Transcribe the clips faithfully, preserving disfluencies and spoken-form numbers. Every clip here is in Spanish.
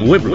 pueblo.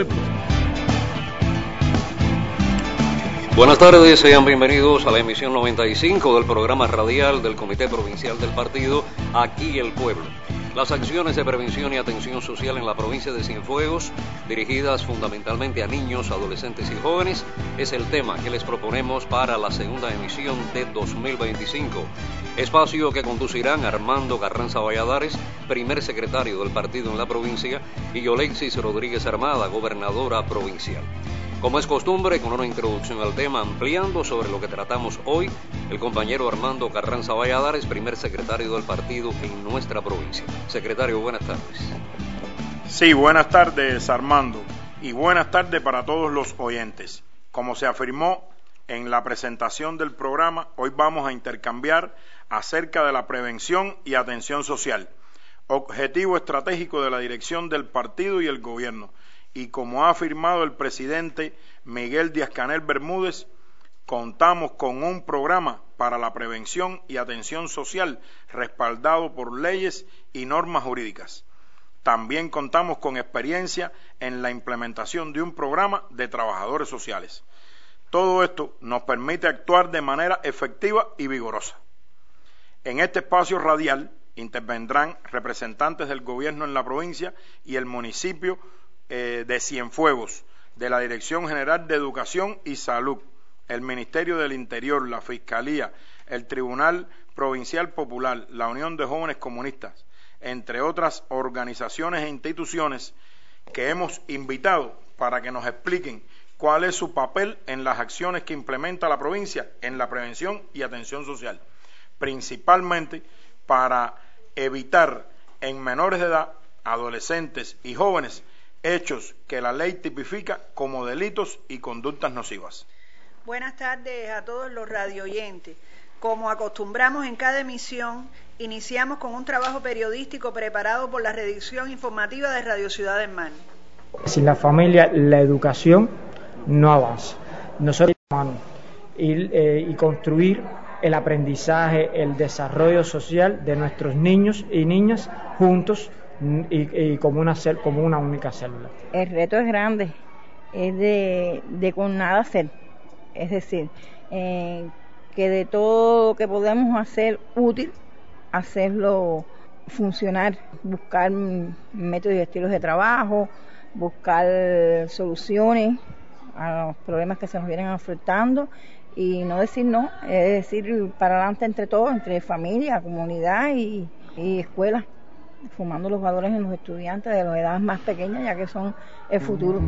Buenas tardes, sean bienvenidos a la emisión noventa y cinco del programa radial del Comité Provincial del Partido, Aquí el Pueblo. Las acciones de prevención y atención social en la provincia de Cienfuegos, dirigidas fundamentalmente a niños, adolescentes y jóvenes, es el tema que les proponemos para la segunda emisión de dos mil veinticinco. Espacio que conducirán Armando Carranza Valladares, primer secretario del partido en la provincia, y Yolexis Rodríguez Armada, gobernadora provincial. Como es costumbre, con una introducción al tema, ampliando sobre lo que tratamos hoy, el compañero Armando Carranza Valladares, primer secretario del partido en nuestra provincia. Secretario, buenas tardes. Sí, buenas tardes, Armando, y buenas tardes para todos los oyentes. Como se afirmó en la presentación del programa, hoy vamos a intercambiar acerca de la prevención y atención social, objetivo estratégico de la dirección del partido y el gobierno. Y como ha afirmado el presidente Miguel Díaz-Canel Bermúdez, contamos con un programa para la prevención y atención social respaldado por leyes y normas jurídicas. También contamos con experiencia en la implementación de un programa de trabajadores sociales. Todo esto nos permite actuar de manera efectiva y vigorosa. En este espacio radial intervendrán representantes del gobierno en la provincia y el municipio Eh, de Cienfuegos, de la Dirección General de Educación y Salud, el Ministerio del Interior, la Fiscalía, el Tribunal Provincial Popular, la Unión de Jóvenes Comunistas, entre otras organizaciones e instituciones que hemos invitado para que nos expliquen cuál es su papel en las acciones que implementa la provincia en la prevención y atención social, principalmente para evitar en menores de edad, adolescentes y jóvenes hechos que la ley tipifica como delitos y conductas nocivas. Buenas tardes a todos los radioyentes. Como acostumbramos en cada emisión, iniciamos con un trabajo periodístico preparado por la redacción informativa de Radio Ciudad del Mar. Sin la familia, la educación no avanza. Nosotros vamos a ir eh, y construir el aprendizaje, el desarrollo social de nuestros niños y niñas juntos, Y, y como una cel, como una única célula. El reto es grande, es de, de con nada hacer, es decir, eh, que de todo lo que podemos hacer útil, hacerlo funcionar, buscar métodos y estilos de trabajo, buscar soluciones a los problemas que se nos vienen afrontando y no decir no, es decir, para adelante entre todos, entre familia, comunidad y, y escuela, formando los valores en los estudiantes de las edades más pequeñas, ya que son el futuro.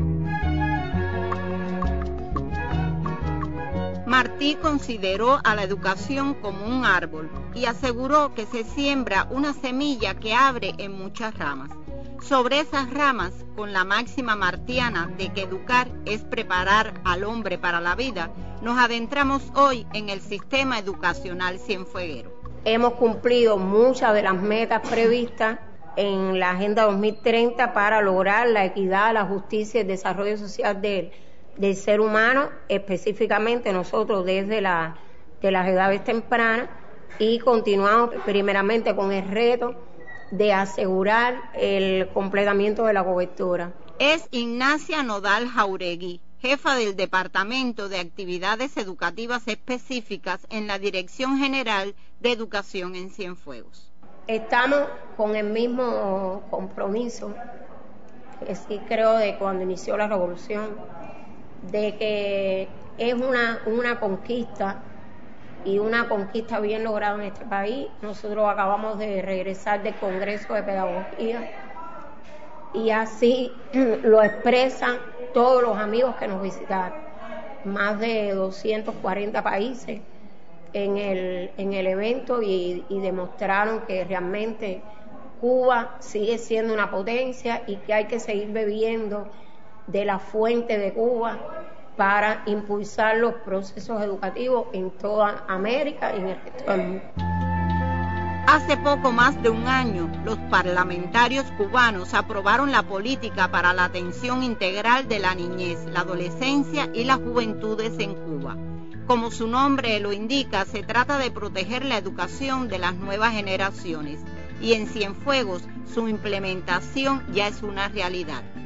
Martí consideró a la educación como un árbol y aseguró que se siembra una semilla que abre en muchas ramas. Sobre esas ramas, con la máxima martiana de que educar es preparar al hombre para la vida, nos adentramos hoy en el sistema educacional cienfueguero. Hemos cumplido muchas de las metas previstas en la Agenda dos mil treinta para lograr la equidad, la justicia y el desarrollo social del, del ser humano, específicamente nosotros desde la, de las edades tempranas, y continuamos primeramente con el reto de asegurar el completamiento de la cobertura. Es Ignacia Nodal Jauregui, jefa del Departamento de Actividades Educativas Específicas en la Dirección General de Educación en Cienfuegos. Estamos con el mismo compromiso, que sí creo de cuando inició la revolución, de que es una, una conquista y una conquista bien lograda en este país. Nosotros acabamos de regresar del Congreso de Pedagogía y así lo expresan todos los amigos que nos visitaron, más de doscientos cuarenta países en el, en el evento y, y demostraron que realmente Cuba sigue siendo una potencia y que hay que seguir bebiendo de la fuente de Cuba para impulsar los procesos educativos en toda América y en el resto del mundo. Hace poco más de un año, los parlamentarios cubanos aprobaron la política para la atención integral de la niñez, la adolescencia y las juventudes en Cuba. Como su nombre lo indica, se trata de proteger la educación de las nuevas generaciones y en Cienfuegos su implementación ya es una realidad.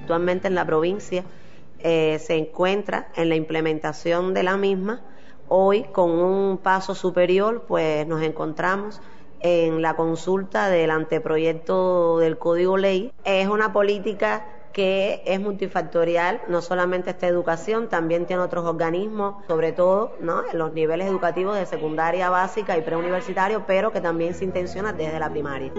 Actualmente en la provincia eh, se encuentra en la implementación de la misma. Hoy, con un paso superior, pues nos encontramos en la consulta del anteproyecto del Código Ley. Es una política que es multifactorial, no solamente esta educación, también tiene otros organismos, sobre todo, ¿no?, en los niveles educativos de secundaria básica y preuniversitario, pero que también se intenciona desde la primaria.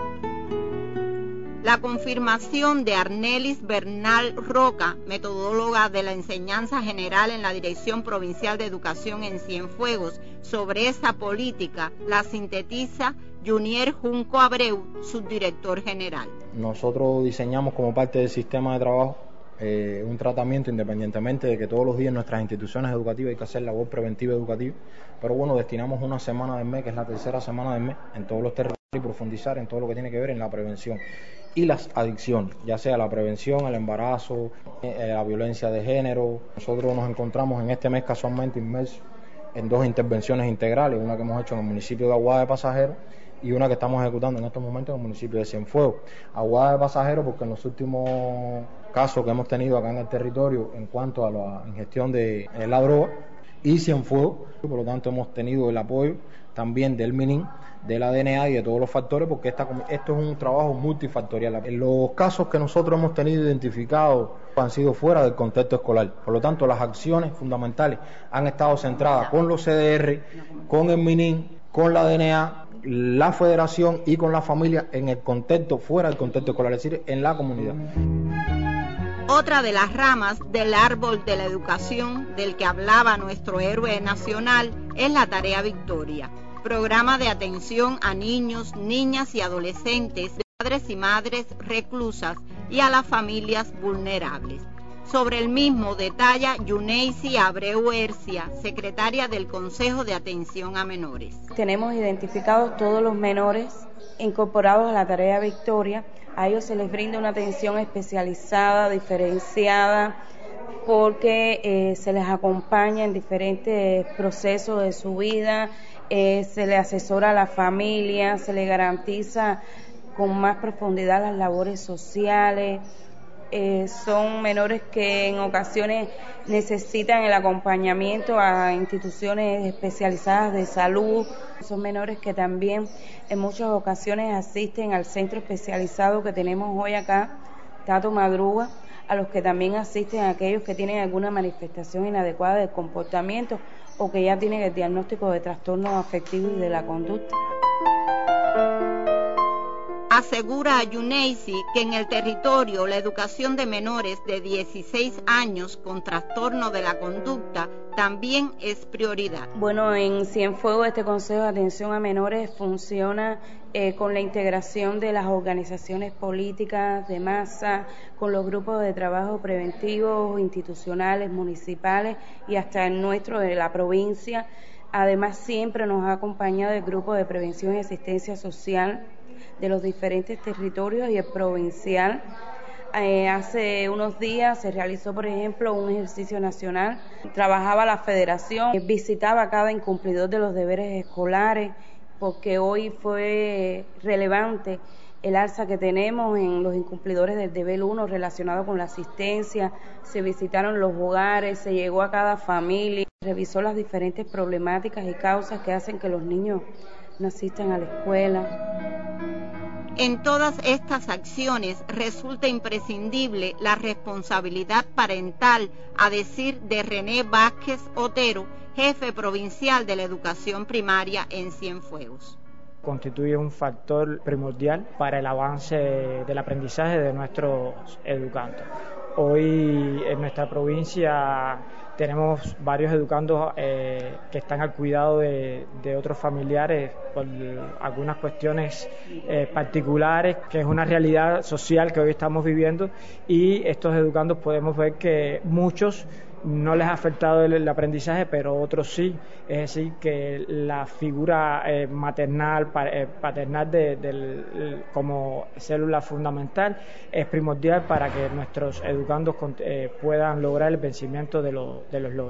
La confirmación de Arnelis Bernal Roca, metodóloga de la enseñanza general en la Dirección Provincial de Educación en Cienfuegos, sobre esa política, la sintetiza Junier Junco Abreu, subdirector general. Nosotros diseñamos como parte del sistema de trabajo eh, un tratamiento, independientemente de que todos los días en nuestras instituciones educativas hay que hacer labor preventiva educativa, pero bueno, destinamos una semana del mes, que es la tercera semana del mes, en todos los territorios, y profundizar en todo lo que tiene que ver en la prevención y las adicciones, ya sea la prevención, el embarazo, eh, la violencia de género. Nosotros nos encontramos en este mes casualmente inmersos en dos intervenciones integrales, una que hemos hecho en el municipio de Aguada de Pasajeros y una que estamos ejecutando en estos momentos en el municipio de Cienfuegos. Aguada de Pasajeros porque en los últimos casos que hemos tenido acá en el territorio en cuanto a la ingestión de eh, la droga, y Cienfuegos, por lo tanto hemos tenido el apoyo también del MININ, de la D N A y de todos los factores, porque esta, esto es un trabajo multifactorial. Los casos que nosotros hemos tenido identificados han sido fuera del contexto escolar, por lo tanto las acciones fundamentales han estado centradas con los C D R, con el MININ, con la D N A, la federación y con la familia en el contexto, fuera del contexto escolar, es decir, en la comunidad. Otra de las ramas del árbol de la educación del que hablaba nuestro héroe nacional es la Tarea Victoria, programa de atención a niños, niñas y adolescentes, de padres y madres reclusas y a las familias vulnerables. Sobre el mismo detalla Yuneisi Abreu Hercia, secretaria del Consejo de Atención a Menores. Tenemos identificados todos los menores incorporados a la Tarea Victoria. A ellos se les brinda una atención especializada, diferenciada, porque eh, se les acompaña en diferentes procesos de su vida, eh, se les asesora a la familia, se les garantiza con más profundidad las labores sociales. Eh, son menores que en ocasiones necesitan el acompañamiento a instituciones especializadas de salud. Son menores que también en muchas ocasiones asisten al centro especializado que tenemos hoy acá, Tato Madruga, a los que también asisten a aquellos que tienen alguna manifestación inadecuada de comportamiento o que ya tienen el diagnóstico de trastornos afectivos y de la conducta. Asegura a Yuneisi que en el territorio la educación de menores de dieciséis años con trastorno de la conducta también es prioridad. Bueno, en Cienfuegos este Consejo de Atención a Menores funciona eh, con la integración de las organizaciones políticas de masa, con los grupos de trabajo preventivos, institucionales, municipales y hasta el nuestro de la provincia. Además, siempre nos ha acompañado el grupo de prevención y asistencia social de los diferentes territorios y el provincial. Eh, hace unos días se realizó, por ejemplo, un ejercicio nacional. Trabajaba la federación, visitaba a cada incumplidor de los deberes escolares, porque hoy fue relevante el alza que tenemos en los incumplidores del deber uno relacionado con la asistencia. Se visitaron los hogares, se llegó a cada familia, revisó las diferentes problemáticas y causas que hacen que los niños no asistan a la escuela. En todas estas acciones resulta imprescindible la responsabilidad parental, a decir de René Vázquez Otero, jefe provincial de la educación primaria en Cienfuegos. Constituye un factor primordial para el avance del aprendizaje de nuestros educandos. Hoy en nuestra provincia tenemos varios educandos eh, que están al cuidado de, de otros familiares por algunas cuestiones eh, particulares, que es una realidad social que hoy estamos viviendo, y estos educandos podemos ver que muchos no les ha afectado el, el aprendizaje, pero otros sí. Es decir, que la figura eh, maternal, pa, eh, paternal de, de, como célula fundamental es primordial para que nuestros educandos eh, puedan lograr el vencimiento de, lo, de los logros.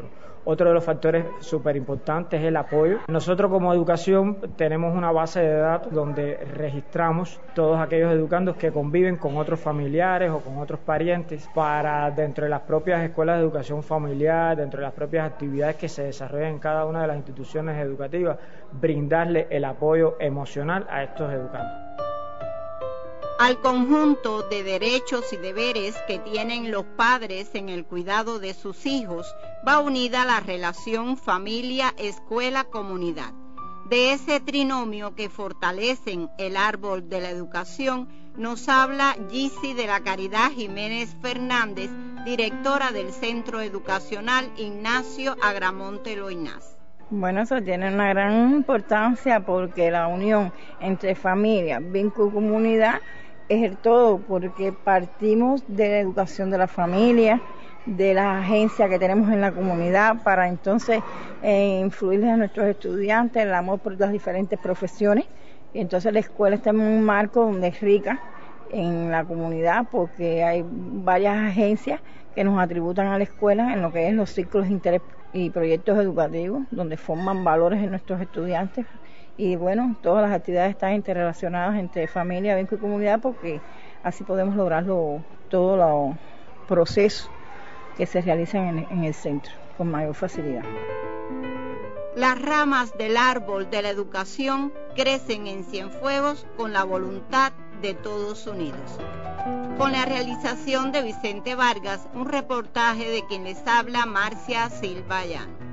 Otro de los factores súper importantes es el apoyo. Nosotros como educación tenemos una base de datos donde registramos todos aquellos educandos que conviven con otros familiares o con otros parientes para, dentro de las propias escuelas de educación familiar, dentro de las propias actividades que se desarrollan en cada una de las instituciones educativas, brindarle el apoyo emocional a estos educandos. Al conjunto de derechos y deberes que tienen los padres en el cuidado de sus hijos va unida la relación familia-escuela-comunidad. De ese trinomio que fortalecen el árbol de la educación nos habla Gisi de la Caridad Jiménez Fernández, directora del Centro Educacional Ignacio Agramonte Loinás. Bueno, eso tiene una gran importancia porque la unión entre familia, vínculo y comunidad es el todo, porque partimos de la educación de la familia, de las agencias que tenemos en la comunidad para entonces eh, influirles a nuestros estudiantes, el amor por las diferentes profesiones. Y entonces la escuela está en un marco donde es rica en la comunidad porque hay varias agencias que nos atributan a la escuela en lo que es los círculos de interés y proyectos educativos, donde forman valores en nuestros estudiantes. Y bueno, todas las actividades están interrelacionadas entre familia, vínculo y comunidad porque así podemos lograrlo, todos los procesos que se realizan en, en el centro con mayor facilidad. Las ramas del árbol de la educación crecen en Cienfuegos con la voluntad de todos unidos. Con la realización de Vicente Vargas, un reportaje de quien les habla Marcia Silva Llano.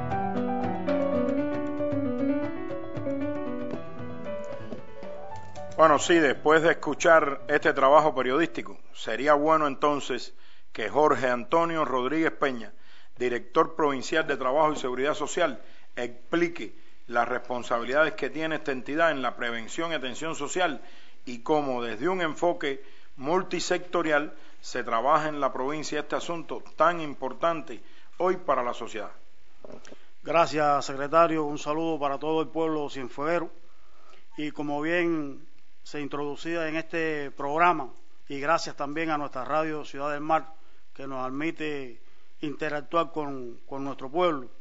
Bueno, sí, después de escuchar este trabajo periodístico, sería bueno entonces que Jorge Antonio Rodríguez Peña, director provincial de Trabajo y Seguridad Social, explique las responsabilidades que tiene esta entidad en la prevención y atención social y cómo desde un enfoque multisectorial se trabaja en la provincia este asunto tan importante hoy para la sociedad. Gracias, secretario. Un saludo para todo el pueblo cienfueguero. Y como bien se introducía en este programa, y gracias también a nuestra radio Ciudad del Mar, que nos permite interactuar con, con nuestro pueblo.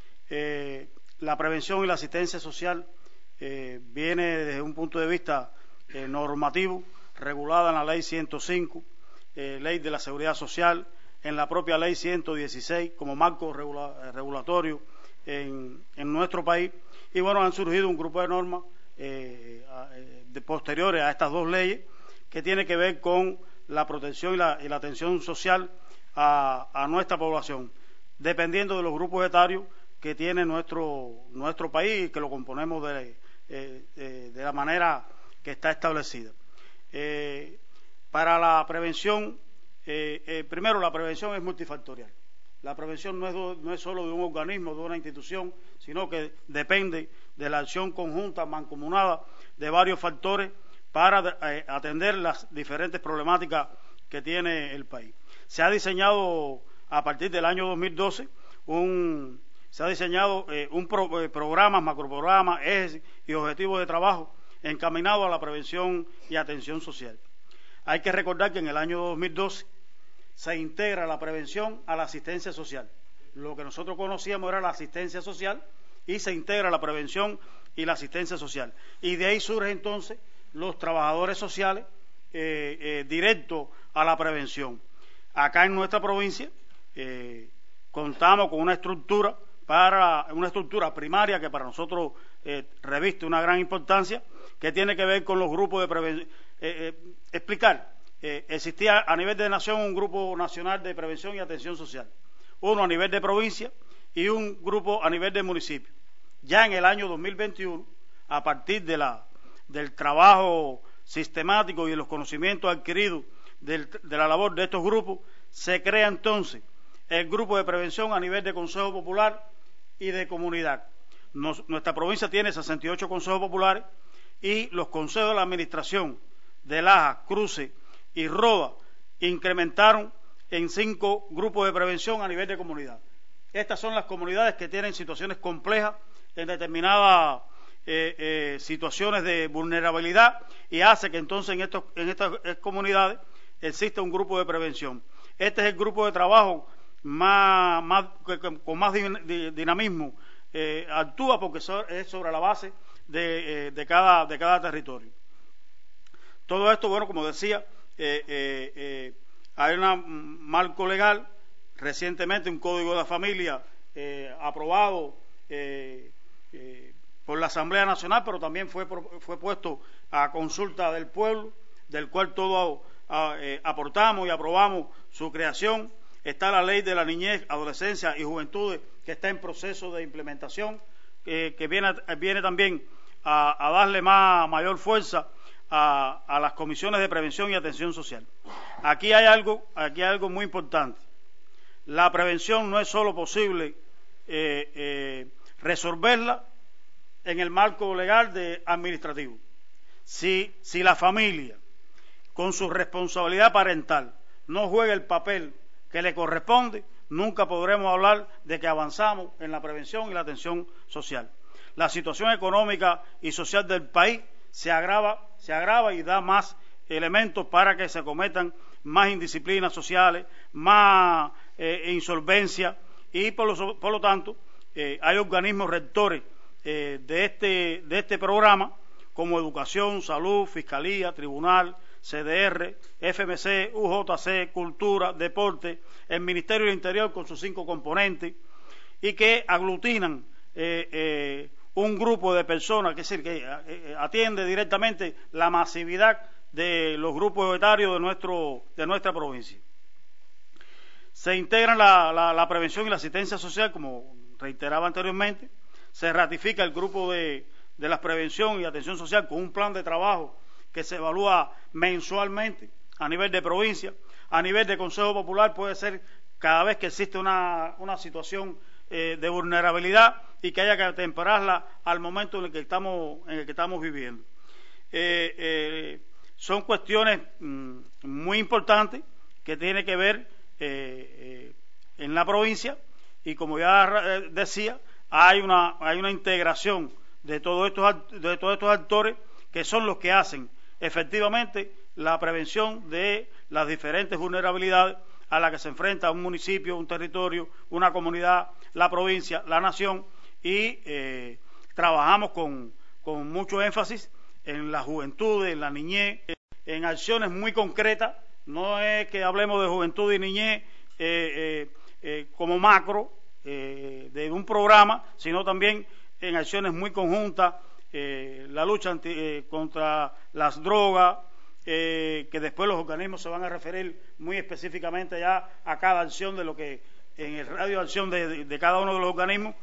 Eh, la prevención y la asistencia social eh, viene desde un punto de vista eh, normativo, regulada en la ley ciento cinco, eh, ley de la seguridad social, en la propia ley ciento dieciséis como marco regula, regulatorio en, en nuestro país. Y bueno, han surgido un grupo de normas eh, eh, de posteriores a estas dos leyes que tiene que ver con la protección y la, y la atención social a, a nuestra población, dependiendo de los grupos etarios que tiene nuestro nuestro país y que lo componemos de, eh, de, de la manera que está establecida. Eh, para la prevención, eh, eh, primero la prevención es multifactorial. La prevención no es, do, no es solo de un organismo, de una institución, sino que depende de la acción conjunta, mancomunada, de varios factores para eh, atender las diferentes problemáticas que tiene el país. Se ha diseñado a partir del año dos mil doce un, se ha diseñado eh, un pro, eh, programa, macroprograma, ejes y objetivos de trabajo encaminados a la prevención y atención social. Hay que recordar que en el año dos mil doce se integra la prevención a la asistencia social. Lo que nosotros conocíamos era la asistencia social y se integra la prevención y la asistencia social. Y de ahí surgen entonces los trabajadores sociales eh, eh, directos a la prevención. Acá en nuestra provincia eh, contamos con una estructura para una estructura primaria que para nosotros eh, reviste una gran importancia, que tiene que ver con los grupos de prevención. Eh, eh, explicar, eh, existía a nivel de nación un grupo nacional de prevención y atención social, uno a nivel de provincia y un grupo a nivel de municipio. Ya en el año dos mil veintiuno, a partir de la, del trabajo sistemático y de los conocimientos adquiridos del, de la labor de estos grupos, se crea entonces el grupo de prevención a nivel de Consejo Popular y de comunidad. Nos, nuestra provincia tiene sesenta y ocho consejos populares y los consejos de la administración de Laja, Cruce y Roda incrementaron en cinco grupos de prevención a nivel de comunidad. Estas son las comunidades que tienen situaciones complejas en determinadas eh, eh, situaciones de vulnerabilidad y hace que entonces en, estos, en estas comunidades exista un grupo de prevención. Este es el grupo de trabajo más, más con más dinamismo eh, actúa, porque es sobre la base de, eh, de, cada, de cada territorio. Todo esto, bueno, como decía, eh, eh, eh, hay un marco legal, recientemente un código de la familia eh, aprobado eh, eh, por la Asamblea Nacional, pero también fue, fue puesto a consulta del pueblo, del cual todos eh, aportamos y aprobamos su creación. Está la ley de la niñez, adolescencia y juventud, que está en proceso de implementación, eh, que viene, viene también a, a darle más, mayor fuerza a, a las comisiones de prevención y atención social. Aquí hay algo, aquí hay algo muy importante. La prevención no es solo posible eh, eh, resolverla en el marco legal de administrativo. Si, si la familia, con su responsabilidad parental, no juega el papel que le corresponde, nunca podremos hablar de que avanzamos en la prevención y la atención social. La situación económica y social del país se agrava, se agrava y da más elementos para que se cometan más indisciplinas sociales, más eh, insolvencia, y por lo, por lo tanto eh, hay organismos rectores eh, de, este, de este programa, como Educación, Salud, Fiscalía, Tribunal, C D R, F M C, U J C, Cultura, Deporte, el Ministerio del Interior con sus cinco componentes, y que aglutinan eh, eh, un grupo de personas, que es decir, que eh, atiende directamente la masividad de los grupos etarios de, nuestro, de nuestra provincia. Se integran la, la, la prevención y la asistencia social, como reiteraba anteriormente. Se ratifica el grupo de, de la prevención y atención social con un plan de trabajo que se evalúa mensualmente a nivel de provincia. A nivel de Consejo Popular puede ser cada vez que existe una, una situación eh, de vulnerabilidad y que haya que atemperarla al momento en el que estamos, en el que estamos viviendo. Eh, eh, son cuestiones mmm, muy importantes que tienen que ver eh, eh, en la provincia, y como ya decía, hay una, hay una integración de todos estos, de todos estos actores que son los que hacen efectivamente la prevención de las diferentes vulnerabilidades a las que se enfrenta un municipio, un territorio, una comunidad, la provincia, la nación, y eh, trabajamos con, con mucho énfasis en la juventud, en la niñez, en acciones muy concretas. No es que hablemos de juventud y niñez eh, eh, eh, como macro eh, de un programa, sino también en acciones muy conjuntas, eh, la lucha anti, eh, contra las drogas, eh, que después los organismos se van a referir muy específicamente ya a cada acción de lo que en el radio de acción de, de, de cada uno de los organismos.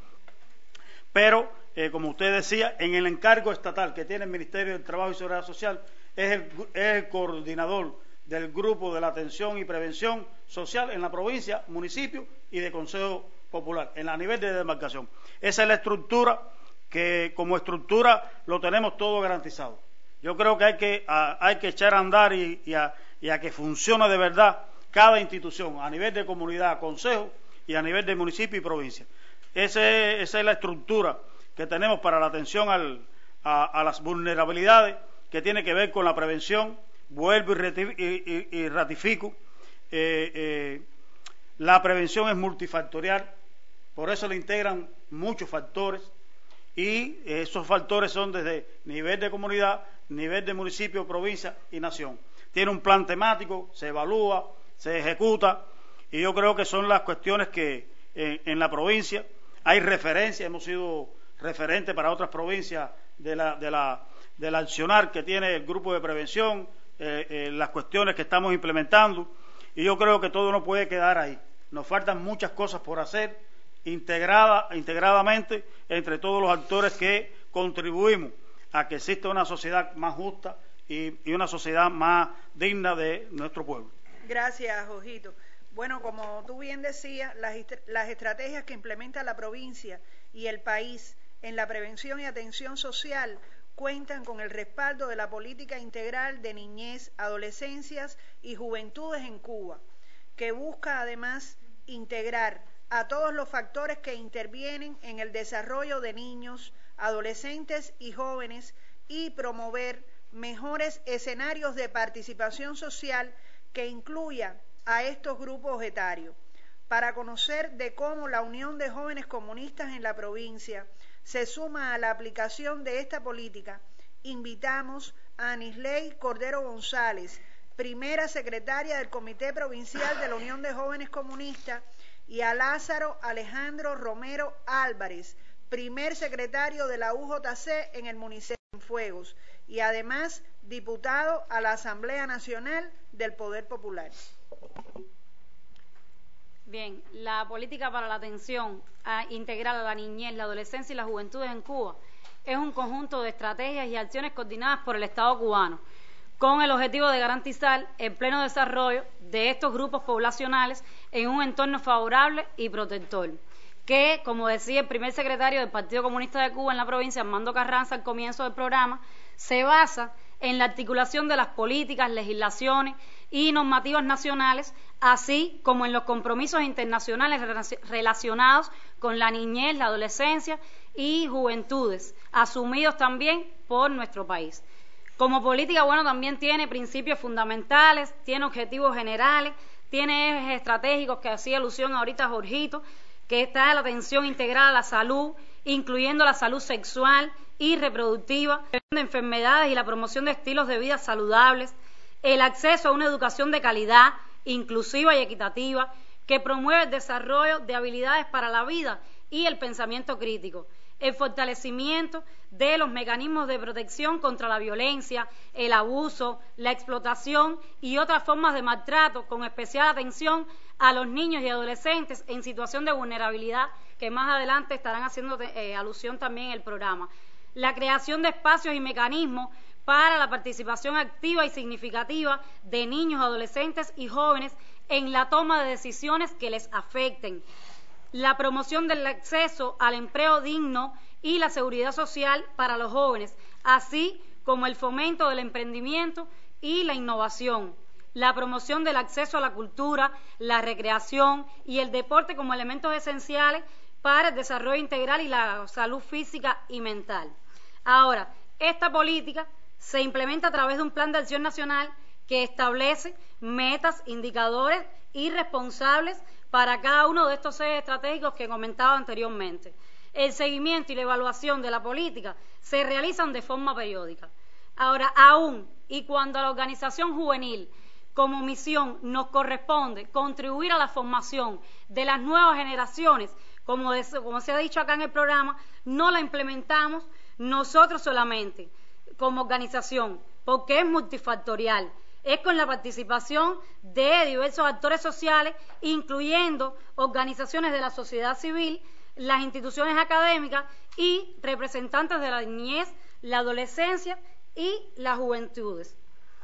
Pero, eh, como usted decía, en el encargo estatal que tiene el Ministerio del Trabajo y Seguridad Social, es el, es el coordinador del grupo de la atención y prevención social en la provincia, municipio y de Consejo Popular, en la nivel de demarcación. Esa es la estructura que, como estructura, lo tenemos todo garantizado. Yo creo que hay que, a, hay que echar a andar y, y, a, y a que funcione de verdad cada institución, a nivel de comunidad, consejo, y a nivel de municipio y provincia. Ese, esa es la estructura que tenemos para la atención al, a, a las vulnerabilidades, que tiene que ver con la prevención. Vuelvo y, y, y ratifico, eh, eh, la prevención es multifactorial, por eso le integran muchos factores, y esos factores son desde nivel de comunidad, nivel de municipio, provincia y nación. Tiene un plan temático, se evalúa, se ejecuta, y yo creo que son las cuestiones que en, en la provincia hay referencia. Hemos sido referentes para otras provincias de la, de la, del accionar que tiene el grupo de prevención, eh, eh, las cuestiones que estamos implementando, y yo creo que todo no puede quedar ahí. Nos faltan muchas cosas por hacer integrada, integradamente entre todos los actores que contribuimos a que exista una sociedad más justa y, y una sociedad más digna de nuestro pueblo. Gracias, Jorgito. Bueno, como tú bien decías, las, las estrategias que implementa la provincia y el país en la prevención y atención social cuentan con el respaldo de la política integral de niñez, adolescencias y juventudes en Cuba, que busca además integrar a todos los factores que intervienen en el desarrollo de niños, adolescentes y jóvenes, y promover mejores escenarios de participación social que incluyan a estos grupos etarios. para conocer de cómo la Unión de Jóvenes Comunistas en la provincia se suma a la aplicación de esta política, invitamos a Anisley Cordero González, primera secretaria del Comité Provincial de la Unión de Jóvenes Comunistas, y a Lázaro Alejandro Romero Álvarez, primer secretario de la U J C en el municipio de Cienfuegos, y además diputado a la Asamblea Nacional del Poder Popular. Bien, la política para la atención a integral a la niñez, la adolescencia y las juventudes en Cuba es un conjunto de estrategias y acciones coordinadas por el Estado cubano, con el objetivo de garantizar el pleno desarrollo de estos grupos poblacionales en un entorno favorable y protector, que, como decía el primer secretario del Partido Comunista de Cuba en la provincia, Armando Carranza, al comienzo del programa, se basa en la articulación de las políticas, legislaciones y normativas nacionales, así como en los compromisos internacionales relacionados con la niñez, la adolescencia y juventudes, asumidos también por nuestro país. Como política, bueno, también tiene principios fundamentales, tiene objetivos generales, tiene ejes estratégicos que hacía alusión ahorita Jorgito, que está la atención integral a la salud, incluyendo la salud sexual y reproductiva, la prevención de enfermedades y la promoción de estilos de vida saludables, el acceso a una educación de calidad, inclusiva y equitativa, que promueve el desarrollo de habilidades para la vida y el pensamiento crítico, el fortalecimiento de los mecanismos de protección contra la violencia, el abuso, la explotación y otras formas de maltrato, con especial atención a los niños y adolescentes en situación de vulnerabilidad, que más adelante estarán haciendo eh, alusión también en el programa. La creación de espacios y mecanismos para la participación activa y significativa de niños, adolescentes y jóvenes en la toma de decisiones que les afecten. La promoción del acceso al empleo digno y la seguridad social para los jóvenes, así como el fomento del emprendimiento y la innovación. La promoción del acceso a la cultura, la recreación y el deporte como elementos esenciales para el desarrollo integral y la salud física y mental. Ahora, esta política se implementa a través de un plan de acción nacional que establece metas, indicadores y responsables para cada uno de estos ejes estratégicos que comentaba anteriormente. El seguimiento y la evaluación de la política se realizan de forma periódica. Ahora, aún y cuando a la organización juvenil como misión nos corresponde contribuir a la formación de las nuevas generaciones, como, de, como se ha dicho acá en el programa, no la implementamos nosotros solamente como organización, porque es multifactorial. Es con la participación de diversos actores sociales, incluyendo organizaciones de la sociedad civil, las instituciones académicas y representantes de la niñez, la adolescencia y las juventudes.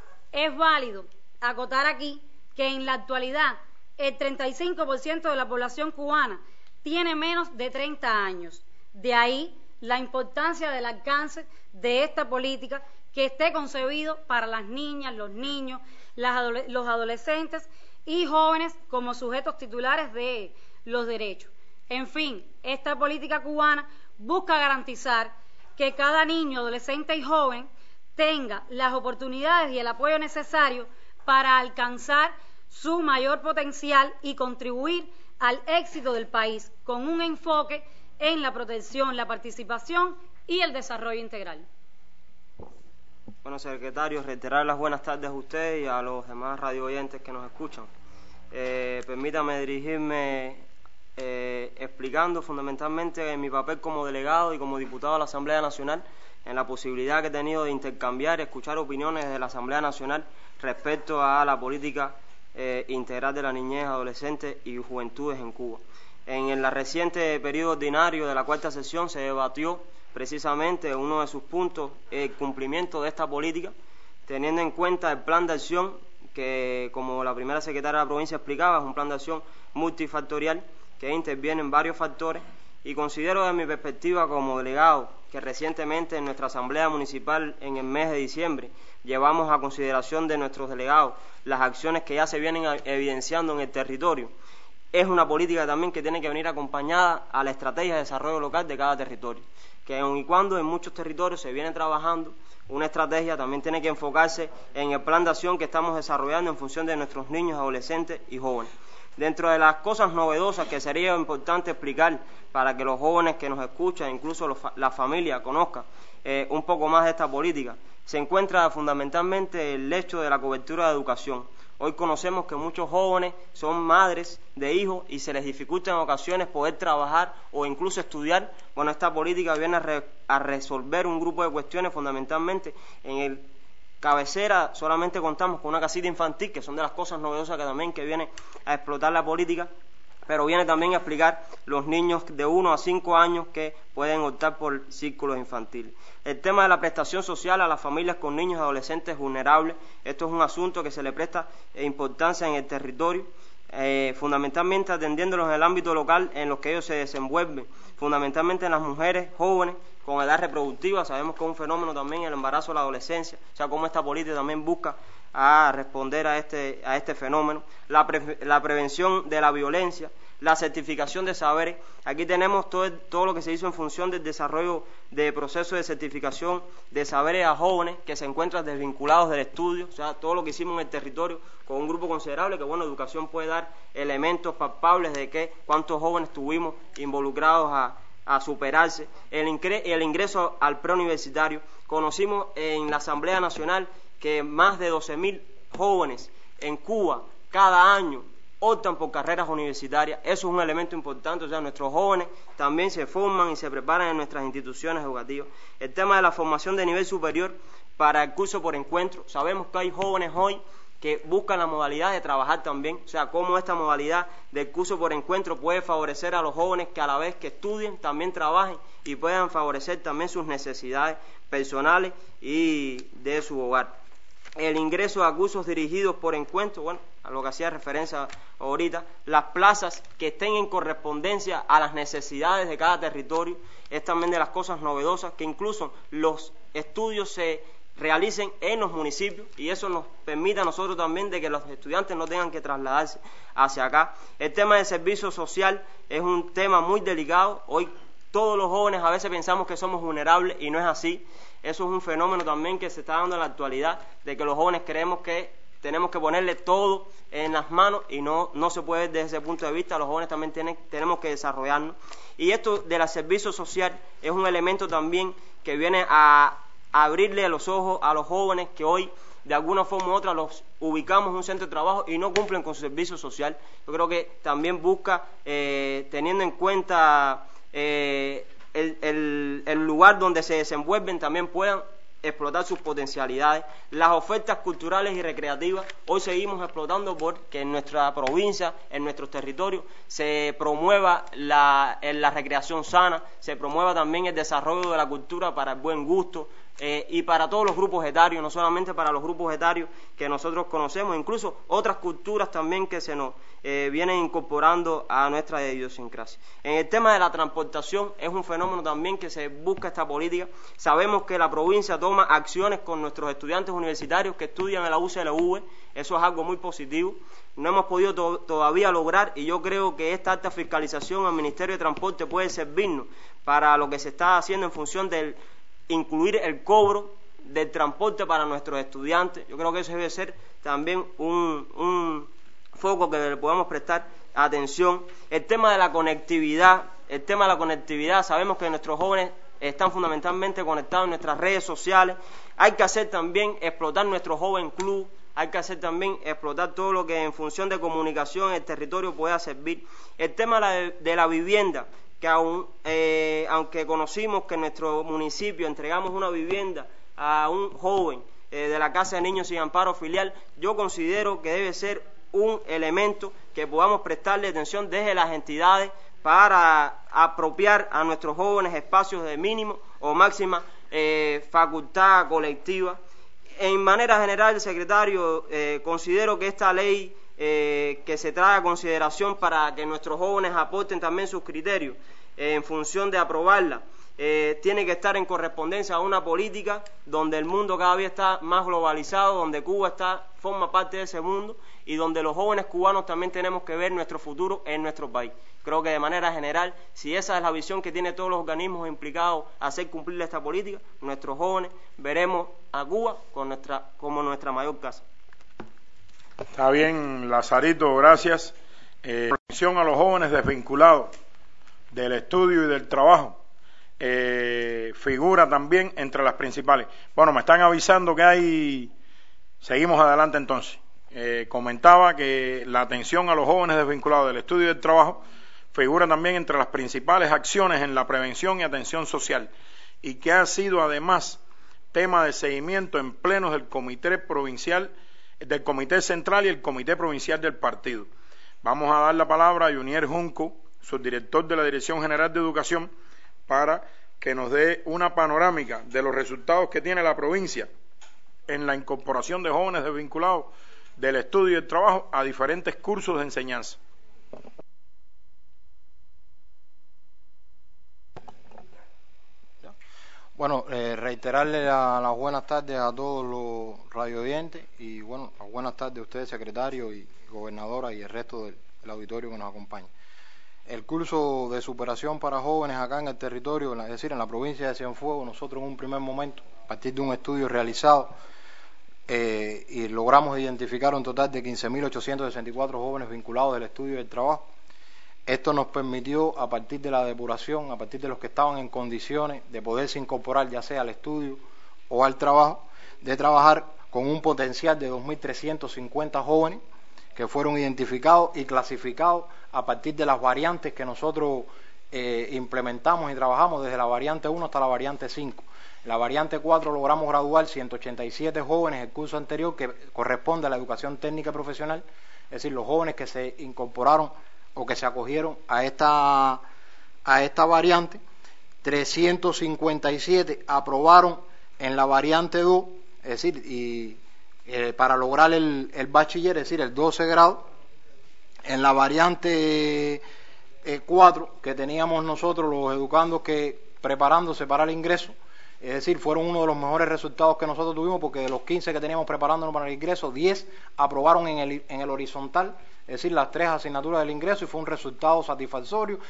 Es válido acotar aquí que en la actualidad el treinta y cinco por ciento de la población cubana tiene menos de treinta años. De ahí la importancia del alcance de esta política, que esté concebido para las niñas, los niños, las adole- los adolescentes y jóvenes como sujetos titulares de los derechos. En fin, esta política cubana busca garantizar que cada niño, adolescente y joven tenga las oportunidades y el apoyo necesario para alcanzar su mayor potencial y contribuir al éxito del país, con un enfoque en la protección, la participación y el desarrollo integral. Bueno, secretario, reiterar las buenas tardes a usted y a los demás radio oyentes que nos escuchan. Eh, permítame dirigirme eh, explicando fundamentalmente mi papel como delegado y como diputado de la Asamblea Nacional, en la posibilidad que he tenido de intercambiar y escuchar opiniones de la Asamblea Nacional respecto a la política eh, integral de la niñez, adolescentes y juventudes en Cuba. En el reciente periodo ordinario de la cuarta sesión se debatió precisamente uno de sus puntos, el cumplimiento de esta política, teniendo en cuenta el plan de acción que, como la primera secretaria de la provincia explicaba, es un plan de acción multifactorial que interviene en varios factores, y considero desde mi perspectiva como delegado que recientemente en nuestra Asamblea Municipal en el mes de diciembre llevamos a consideración de nuestros delegados las acciones que ya se vienen evidenciando en el territorio. Es una política también que tiene que venir acompañada a la estrategia de desarrollo local de cada territorio, que aun y cuando en muchos territorios se viene trabajando una estrategia, también tiene que enfocarse en el plan de acción que estamos desarrollando en función de nuestros niños, adolescentes y jóvenes. Dentro de las cosas novedosas que sería importante explicar para que los jóvenes que nos escuchan, incluso los, la familia, conozcan eh, un poco más de esta política, se encuentra fundamentalmente el hecho de la cobertura de educación. Hoy conocemos que muchos jóvenes son madres de hijos y se les dificulta en ocasiones poder trabajar o incluso estudiar. Bueno, esta política viene a, re, a resolver un grupo de cuestiones fundamentalmente. En el cabecera solamente contamos con una casita infantil, que son de las cosas novedosas que también que viene a explotar la política, pero viene también a explicar los niños de uno a cinco años que pueden optar por círculos infantiles. El tema de la prestación social a las familias con niños y adolescentes vulnerables, esto es un asunto que se le presta importancia en el territorio, eh, fundamentalmente atendiéndolos en el ámbito local en los que ellos se desenvuelven, fundamentalmente en las mujeres jóvenes con edad reproductiva. Sabemos que es un fenómeno también el embarazo y la adolescencia, o sea, cómo esta política también busca a responder a este, a este fenómeno, la, pre, la prevención de la violencia, la certificación de saberes. Aquí tenemos todo, todo lo que se hizo en función del desarrollo de procesos de certificación de saberes a jóvenes que se encuentran desvinculados del estudio, o sea, todo lo que hicimos en el territorio con un grupo considerable, que bueno, educación puede dar elementos palpables de que cuántos jóvenes tuvimos involucrados a, a superarse. El, ingre, el ingreso al preuniversitario, conocimos en la Asamblea Nacional que más de doce mil jóvenes en Cuba cada año optan por carreras universitarias. Eso es un elemento importante, o sea, nuestros jóvenes también se forman y se preparan en nuestras instituciones educativas. El tema de la formación de nivel superior para el curso por encuentro, sabemos que hay jóvenes hoy que buscan la modalidad de trabajar también, o sea, cómo esta modalidad del curso por encuentro puede favorecer a los jóvenes que a la vez que estudien también trabajen y puedan favorecer también sus necesidades personales y de su hogar. El ingreso a cursos dirigidos por encuentro, bueno, a lo que hacía referencia ahorita, las plazas que estén en correspondencia a las necesidades de cada territorio, es también de las cosas novedosas, que incluso los estudios se realicen en los municipios y eso nos permite a nosotros también de que los estudiantes no tengan que trasladarse hacia acá. El tema del servicio social es un tema muy delicado. Hoy todos los jóvenes a veces pensamos que somos vulnerables y no es así. Eso es un fenómeno también que se está dando en la actualidad, de que los jóvenes creemos que tenemos que ponerle todo en las manos y no, no se puede desde ese punto de vista. Los jóvenes también tienen, tenemos que desarrollarnos. Y esto del servicio social es un elemento también que viene a, a abrirle los ojos a los jóvenes que hoy de alguna forma u otra los ubicamos en un centro de trabajo y no cumplen con su servicio social. Yo creo que también busca, eh, teniendo en cuenta eh, el, el, el lugar donde se desenvuelven, también puedan explotar sus potencialidades. Las ofertas culturales y recreativas, hoy seguimos explotando porque en nuestra provincia, en nuestros territorios, se promueva la, la recreación sana, se promueva también el desarrollo de la cultura para el buen gusto, eh, y para todos los grupos etarios, no solamente para los grupos etarios que nosotros conocemos, incluso otras culturas también que se nos eh, vienen incorporando a nuestra idiosincrasia. En el tema de la transportación es un fenómeno también que se busca esta política. Sabemos que la provincia toma acciones con nuestros estudiantes universitarios que estudian en la U C L V, eso es algo muy positivo. No hemos podido to todavía lograr, y yo creo que esta alta fiscalización al Ministerio de Transporte puede servirnos para lo que se está haciendo en función del incluir el cobro del transporte para nuestros estudiantes. Yo creo que eso debe ser también un, un foco que le podamos prestar atención. El tema de la conectividad, el tema de la conectividad, sabemos que nuestros jóvenes están fundamentalmente conectados en nuestras redes sociales. Hay que hacer también explotar nuestro joven club, hay que hacer también explotar todo lo que en función de comunicación en el territorio pueda servir. El tema de la, de la vivienda, que aún, eh, aunque conocimos que en nuestro municipio entregamos una vivienda a un joven eh, de la Casa de Niños y Amparo Filial, yo considero que debe ser un elemento que podamos prestarle atención desde las entidades para apropiar a nuestros jóvenes espacios de mínimo o máxima eh, facultad colectiva. En manera general, secretario, eh, considero que esta ley Eh, que se trae a consideración para que nuestros jóvenes aporten también sus criterios eh, en función de aprobarla, eh, tiene que estar en correspondencia a una política donde el mundo cada vez está más globalizado, donde Cuba está, forma parte de ese mundo y donde los jóvenes cubanos también tenemos que ver nuestro futuro en nuestro país. Creo que de manera general, si esa es la visión que tienen todos los organismos implicados a hacer cumplir esta política, nuestros jóvenes veremos a Cuba con nuestra, como nuestra mayor casa. Está bien, Lazarito, gracias. eh, protección a los jóvenes desvinculados del estudio y del trabajo, eh, figura también entre las principales. Bueno, me están avisando que hay... Seguimos adelante entonces. Eh, comentaba que la atención a los jóvenes desvinculados del estudio y del trabajo figura también entre las principales acciones en la prevención y atención social, y que ha sido además tema de seguimiento en plenos del Comité Provincial, del Comité Central y el Comité Provincial del Partido. Vamos a dar la palabra a Junier Junco, subdirector de la Dirección General de Educación, para que nos dé una panorámica de los resultados que tiene la provincia en la incorporación de jóvenes desvinculados del estudio y el trabajo a diferentes cursos de enseñanza. Bueno, eh, reiterarle las la buenas tardes a todos los radioyentes y bueno, las buenas tardes a ustedes, secretario y gobernadora y el resto del, del auditorio que nos acompaña. El curso de superación para jóvenes acá en el territorio, es decir, en la provincia de Cienfuegos, nosotros en un primer momento, a partir de un estudio realizado, eh, y logramos identificar un total de quince mil ochocientos sesenta y cuatro jóvenes vinculados del estudio y del trabajo. Esto nos permitió, a partir de la depuración, a partir de los que estaban en condiciones de poderse incorporar ya sea al estudio o al trabajo, de trabajar con un potencial de dos mil trescientos cincuenta jóvenes que fueron identificados y clasificados a partir de las variantes que nosotros eh, implementamos y trabajamos desde la variante uno hasta la variante cinco. En la variante cuatro logramos graduar ciento ochenta y siete jóvenes el curso anterior, que corresponde a la educación técnica y profesional, es decir, los jóvenes que se incorporaron o que se acogieron a esta, a esta variante. Trescientos cincuenta y siete aprobaron en la variante dos, es decir, y, eh, para lograr el, el bachiller, es decir, el doce grado. En la variante eh, cuatro, que teníamos nosotros los educandos que preparándose para el ingreso, es decir, fueron uno de los mejores resultados que nosotros tuvimos, porque de los quince que teníamos preparándonos para el ingreso, diez aprobaron en el, en el horizontal, es decir, las tres asignaturas del ingreso, y fue un resultado satisfactorio,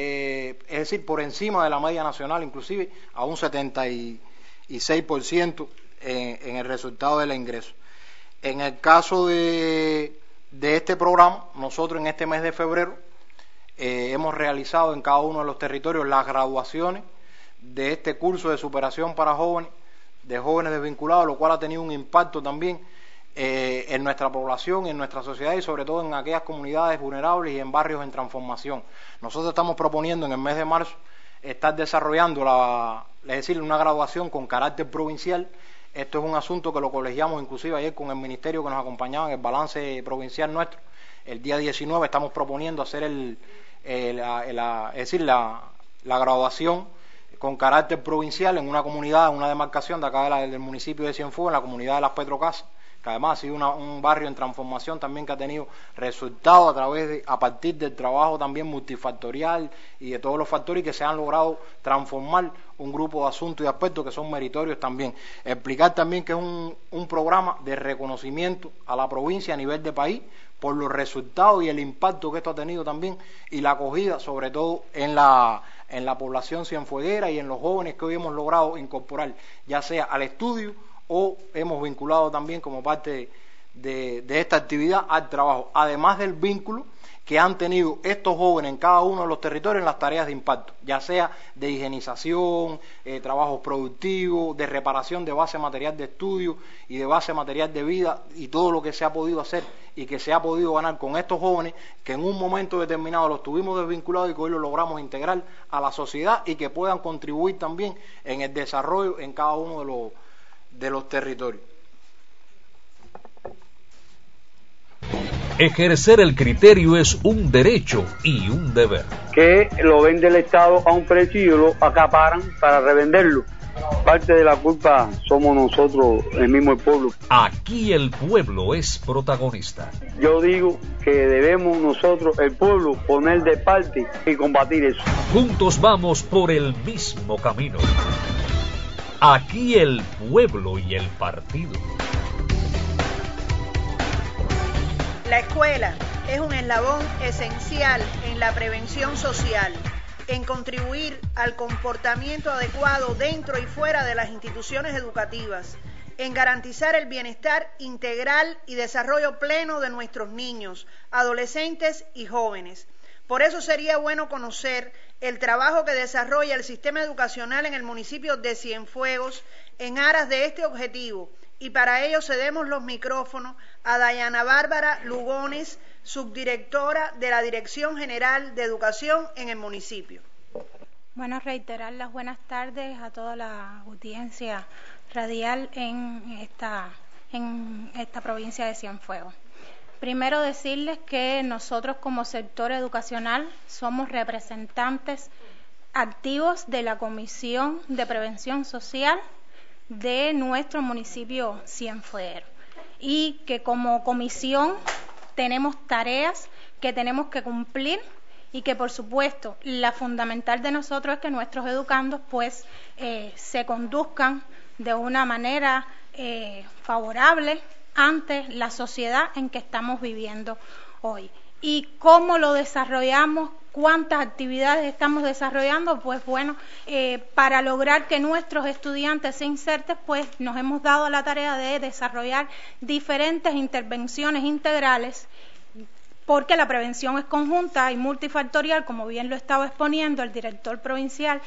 eh, es decir, por encima de la media nacional, inclusive a un setenta y seis por ciento en, en el resultado del ingreso. En el caso de, de este programa, nosotros en este mes de febrero eh, hemos realizado en cada uno de los territorios las graduaciones de este curso de superación para jóvenes, de jóvenes desvinculados, lo cual ha tenido un impacto también eh, en nuestra población, en nuestra sociedad y sobre todo en aquellas comunidades vulnerables y en barrios en transformación. Nosotros estamos proponiendo en el mes de marzo estar desarrollando la, es decir, una graduación con carácter provincial. Esto es un asunto que lo colegiamos inclusive ayer con el ministerio que nos acompañaba en el balance provincial nuestro. El día diecinueve estamos proponiendo hacer el, el, la, la, es decir, la, la graduación con carácter provincial en una comunidad, en una demarcación de acá de la, del municipio de Cienfuegos, en la comunidad de Las Petrocasas, que además ha sido una, un barrio en transformación también que ha tenido resultados a través de, a partir del trabajo también multifactorial y de todos los factores que se han logrado transformar un grupo de asuntos y aspectos que son meritorios también. Explicar también que es un, un programa de reconocimiento a la provincia a nivel de país por los resultados y el impacto que esto ha tenido también y la acogida sobre todo en la en la población cienfueguera y en los jóvenes que hoy hemos logrado incorporar ya sea al estudio o hemos vinculado también como parte de, de esta actividad al trabajo, además del vínculo que han tenido estos jóvenes en cada uno de los territorios en las tareas de impacto, ya sea de higienización, eh, trabajos productivos, de reparación de base material de estudio y de base material de vida y todo lo que se ha podido hacer y que se ha podido ganar con estos jóvenes que en un momento determinado los tuvimos desvinculados y que hoy los logramos integrar a la sociedad y que puedan contribuir también en el desarrollo en cada uno de los, de los territorios. Ejercer el criterio es un derecho y un deber. Que lo vende el Estado a un precio y lo acaparan para revenderlo. Parte de la culpa somos nosotros, el mismo el pueblo. Aquí el pueblo es protagonista. Yo digo que debemos nosotros, el pueblo, poner de parte y combatir eso. Juntos vamos por el mismo camino. Aquí el pueblo y el partido. La escuela es un eslabón esencial en la prevención social, en contribuir al comportamiento adecuado dentro y fuera de las instituciones educativas, en garantizar el bienestar integral y desarrollo pleno de nuestros niños, adolescentes y jóvenes. Por eso sería bueno conocer el trabajo que desarrolla el sistema educacional en el municipio de Cienfuegos en aras de este objetivo, y para ello cedemos los micrófonos a Dayana Bárbara Lugones, subdirectora de la Dirección General de Educación en el municipio. Bueno, reiterar las buenas tardes a toda la audiencia radial en esta, en esta provincia de Cienfuegos. Primero decirles que nosotros como sector educacional somos representantes activos de la Comisión de Prevención Social de nuestro municipio Cienfuegos y que como comisión tenemos tareas que tenemos que cumplir y que por supuesto la fundamental de nosotros es que nuestros educandos pues eh, se conduzcan de una manera eh, favorable ante la sociedad en que estamos viviendo hoy. ¿Y cómo lo desarrollamos? ¿Cuántas actividades estamos desarrollando? Pues bueno, eh, para lograr que nuestros estudiantes se inserten, pues nos hemos dado la tarea de desarrollar diferentes intervenciones integrales, porque la prevención es conjunta y multifactorial, como bien lo estaba exponiendo el director provincial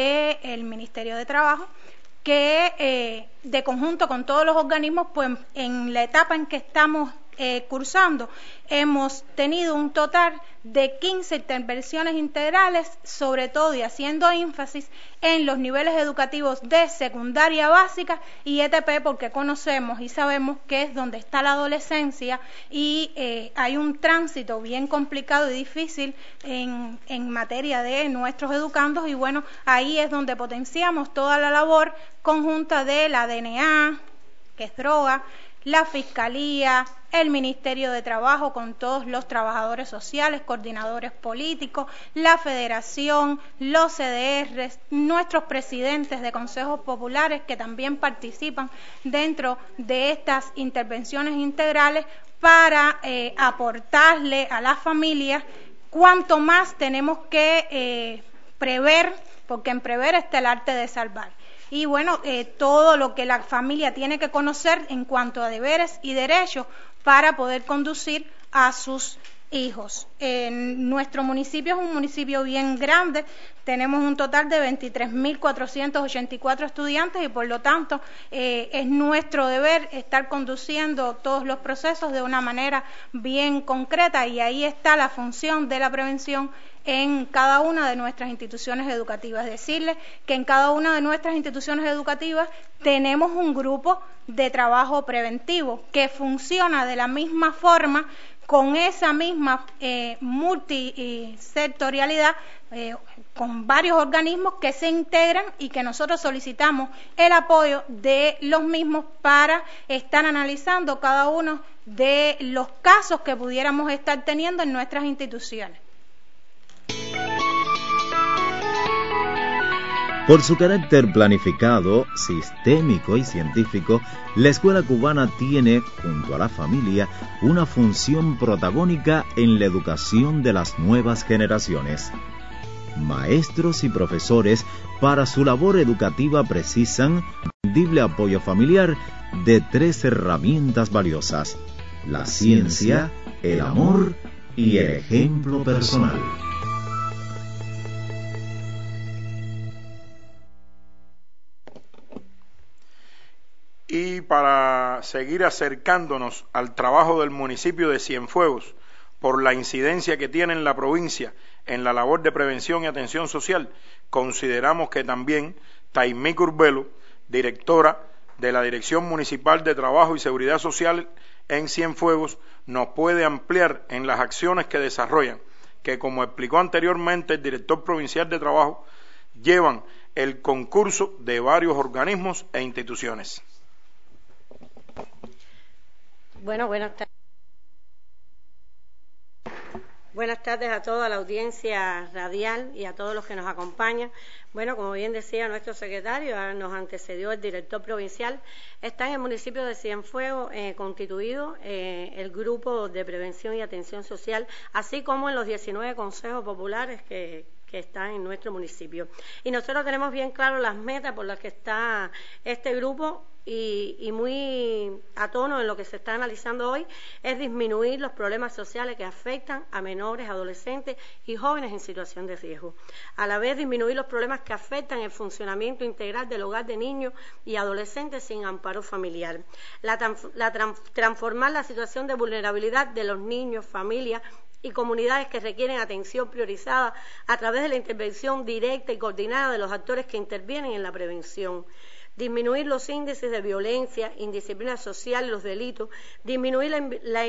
del Ministerio de Trabajo, que eh, de conjunto con todos los organismos, pues en la etapa en que estamos eh, cursando, hemos tenido un total de quince intervenciones integrales, sobre todo y haciendo énfasis en los niveles educativos de secundaria básica y E T P, porque conocemos y sabemos que es donde está la adolescencia y eh, hay un tránsito bien complicado y difícil en, en materia de nuestros educandos, y bueno, ahí es donde potenciamos toda la labor conjunta de la D N A, que es droga, la Fiscalía, el Ministerio de Trabajo con todos los trabajadores sociales, coordinadores políticos, la Federación, los C D Rs, nuestros presidentes de consejos populares que también participan dentro de estas intervenciones integrales para eh, aportarle a las familias cuanto más tenemos que eh, prever, porque en prever está el arte de salvar. Y bueno, eh, todo lo que la familia tiene que conocer en cuanto a deberes y derechos para poder conducir a sus hijos. En nuestro municipio es un municipio bien grande, tenemos un total de veintitrés mil cuatrocientos ochenta y cuatro estudiantes y por lo tanto eh, es nuestro deber estar conduciendo todos los procesos de una manera bien concreta, y ahí está la función de la prevención en cada una de nuestras instituciones educativas. Decirles que en cada una de nuestras instituciones educativas tenemos un grupo de trabajo preventivo que funciona de la misma forma, con esa misma eh, multisectorialidad, eh, con varios organismos que se integran y que nosotros solicitamos el apoyo de los mismos para estar analizando cada uno de los casos que pudiéramos estar teniendo en nuestras instituciones. Por su carácter planificado, sistémico y científico, la escuela cubana tiene, junto a la familia, una función protagónica en la educación de las nuevas generaciones. Maestros y profesores para su labor educativa precisan imprescindible apoyo familiar de tres herramientas valiosas: la ciencia, el amor y el ejemplo personal. Y para seguir acercándonos al trabajo del municipio de Cienfuegos, por la incidencia que tiene en la provincia en la labor de prevención y atención social, consideramos que también Taimí Curbelo, directora de la Dirección Municipal de Trabajo y Seguridad Social en Cienfuegos, nos puede ampliar en las acciones que desarrollan, que como explicó anteriormente el director provincial de Trabajo, llevan el concurso de varios organismos e instituciones. Bueno, buenas tardes. Buenas tardes a toda la audiencia radial y a todos los que nos acompañan. Bueno, como bien decía nuestro secretario, nos antecedió el director provincial. Está en el municipio de Cienfuegos eh, constituido eh, el grupo de prevención y atención social, así como en los diecinueve consejos populares que, que están en nuestro municipio. Y nosotros tenemos bien claro las metas por las que está este grupo y, y muy a tono en lo que se está analizando hoy, es disminuir los problemas sociales que afectan a menores, adolescentes y jóvenes en situación de riesgo. A la vez, disminuir los problemas que afectan el funcionamiento integral del hogar de niños y adolescentes sin amparo familiar. La, la transformar la situación de vulnerabilidad de los niños, familias y comunidades que requieren atención priorizada a través de la intervención directa y coordinada de los actores que intervienen en la prevención. Disminuir los índices de violencia, indisciplina social y los delitos, disminuir la, la,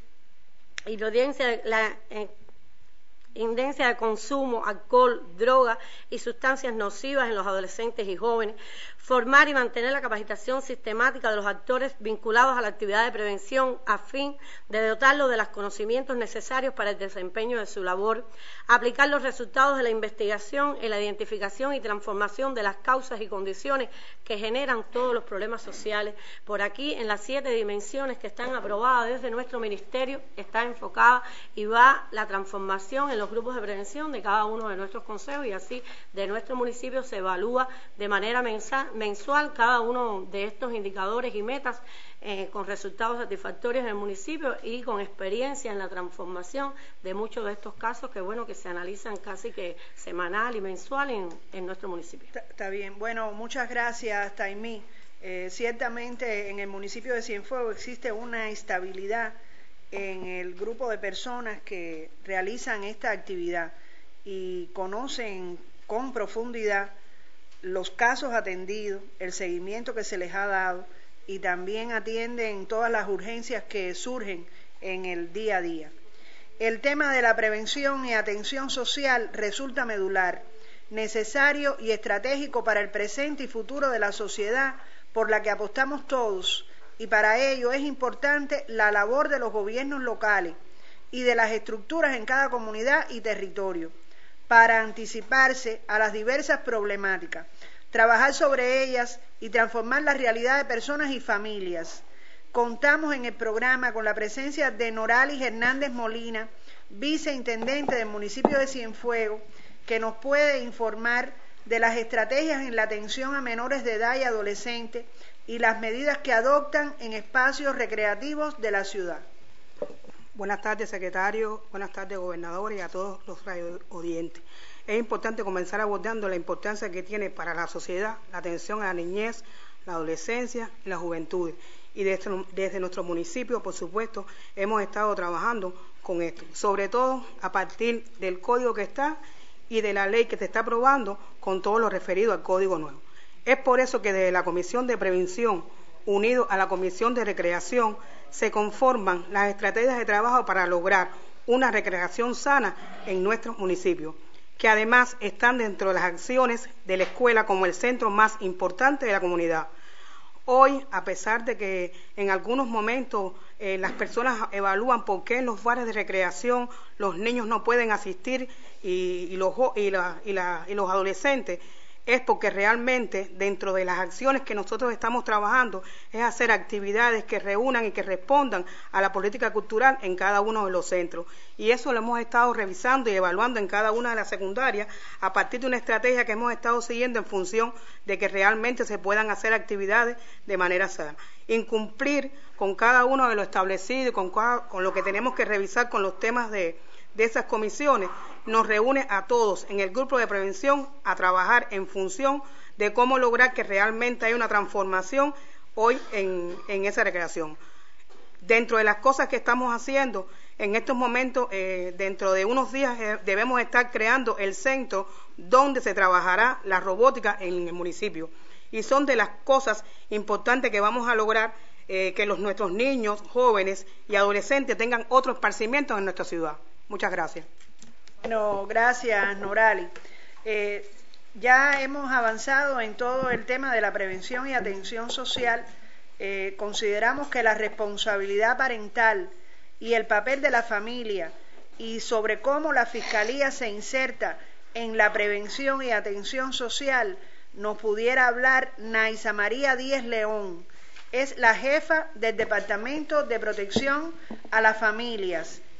la, la eh, incidencia de consumo, alcohol, drogas y sustancias nocivas en los adolescentes y jóvenes, formar y mantener la capacitación sistemática de los actores vinculados a la actividad de prevención a fin de dotarlos de los conocimientos necesarios para el desempeño de su labor, aplicar los resultados de la investigación en la identificación y transformación de las causas y condiciones que generan todos los problemas sociales. Por aquí, en las siete dimensiones que están aprobadas desde nuestro ministerio, está enfocada y va la transformación en los grupos de prevención de cada uno de nuestros consejos, y así de nuestro municipio se evalúa de manera mensual mensual cada uno de estos indicadores y metas eh, con resultados satisfactorios en el municipio y con experiencia en la transformación de muchos de estos casos que bueno que se analizan casi que semanal y mensual en, en nuestro municipio. Está, está bien. Bueno, muchas gracias, Taimí. Eh, ciertamente en el municipio de Cienfuegos existe una estabilidad en el grupo de personas que realizan esta actividad y conocen con profundidad los casos atendidos, el seguimiento que se les ha dado y también atienden todas las urgencias que surgen en el día a día. El tema de la prevención y atención social resulta medular, necesario y estratégico para el presente y futuro de la sociedad por la que apostamos todos, y para ello es importante la labor de los gobiernos locales y de las estructuras en cada comunidad y territorio para anticiparse a las diversas problemáticas, trabajar sobre ellas y transformar la realidad de personas y familias. Contamos en el programa con la presencia de Noralis Hernández Molina, viceintendente del municipio de Cienfuegos, que nos puede informar de las estrategias en la atención a menores de edad y adolescentes y las medidas que adoptan en espacios recreativos de la ciudad. Buenas tardes, secretario. Buenas tardes, gobernador, y a todos los radio oyentes. Es importante comenzar abordando la importancia que tiene para la sociedad la atención a la niñez, la adolescencia y la juventud. Y desde, desde nuestro municipio, por supuesto, hemos estado trabajando con esto, sobre todo a partir del código que está y de la ley que se está aprobando con todo lo referido al código nuevo. Es por eso que desde la Comisión de Prevención, unido a la Comisión de Recreación, se conforman las estrategias de trabajo para lograr una recreación sana en nuestros municipios, que además están dentro de las acciones de la escuela como el centro más importante de la comunidad. Hoy, a pesar de que en algunos momentos eh, las personas evalúan por qué en los bares de recreación los niños no pueden asistir y, y, los, y, la, y, la, y los adolescentes, es porque realmente dentro de las acciones que nosotros estamos trabajando es hacer actividades que reúnan y que respondan a la política cultural en cada uno de los centros. Y eso lo hemos estado revisando y evaluando en cada una de las secundarias a partir de una estrategia que hemos estado siguiendo en función de que realmente se puedan hacer actividades de manera sana. Incumplir con cada uno de lo establecido y con, con lo que tenemos que revisar con los temas de, de esas comisiones nos reúne a todos en el grupo de prevención a trabajar en función de cómo lograr que realmente haya una transformación hoy en, en esa recreación. Dentro de las cosas que estamos haciendo, en estos momentos, eh, dentro de unos días eh, debemos estar creando el centro donde se trabajará la robótica en el municipio. Y son de las cosas importantes que vamos a lograr eh, que los, nuestros niños, jóvenes y adolescentes tengan otro esparcimiento en nuestra ciudad. Muchas gracias. Bueno, gracias, Norali. Eh, ya hemos avanzado en todo el tema de la prevención y atención social. Eh, consideramos que la responsabilidad parental y el papel de la familia y sobre cómo la Fiscalía se inserta en la prevención y atención social nos pudiera hablar Naisa María Díez León. Es la jefa del Departamento de Protección a las Familias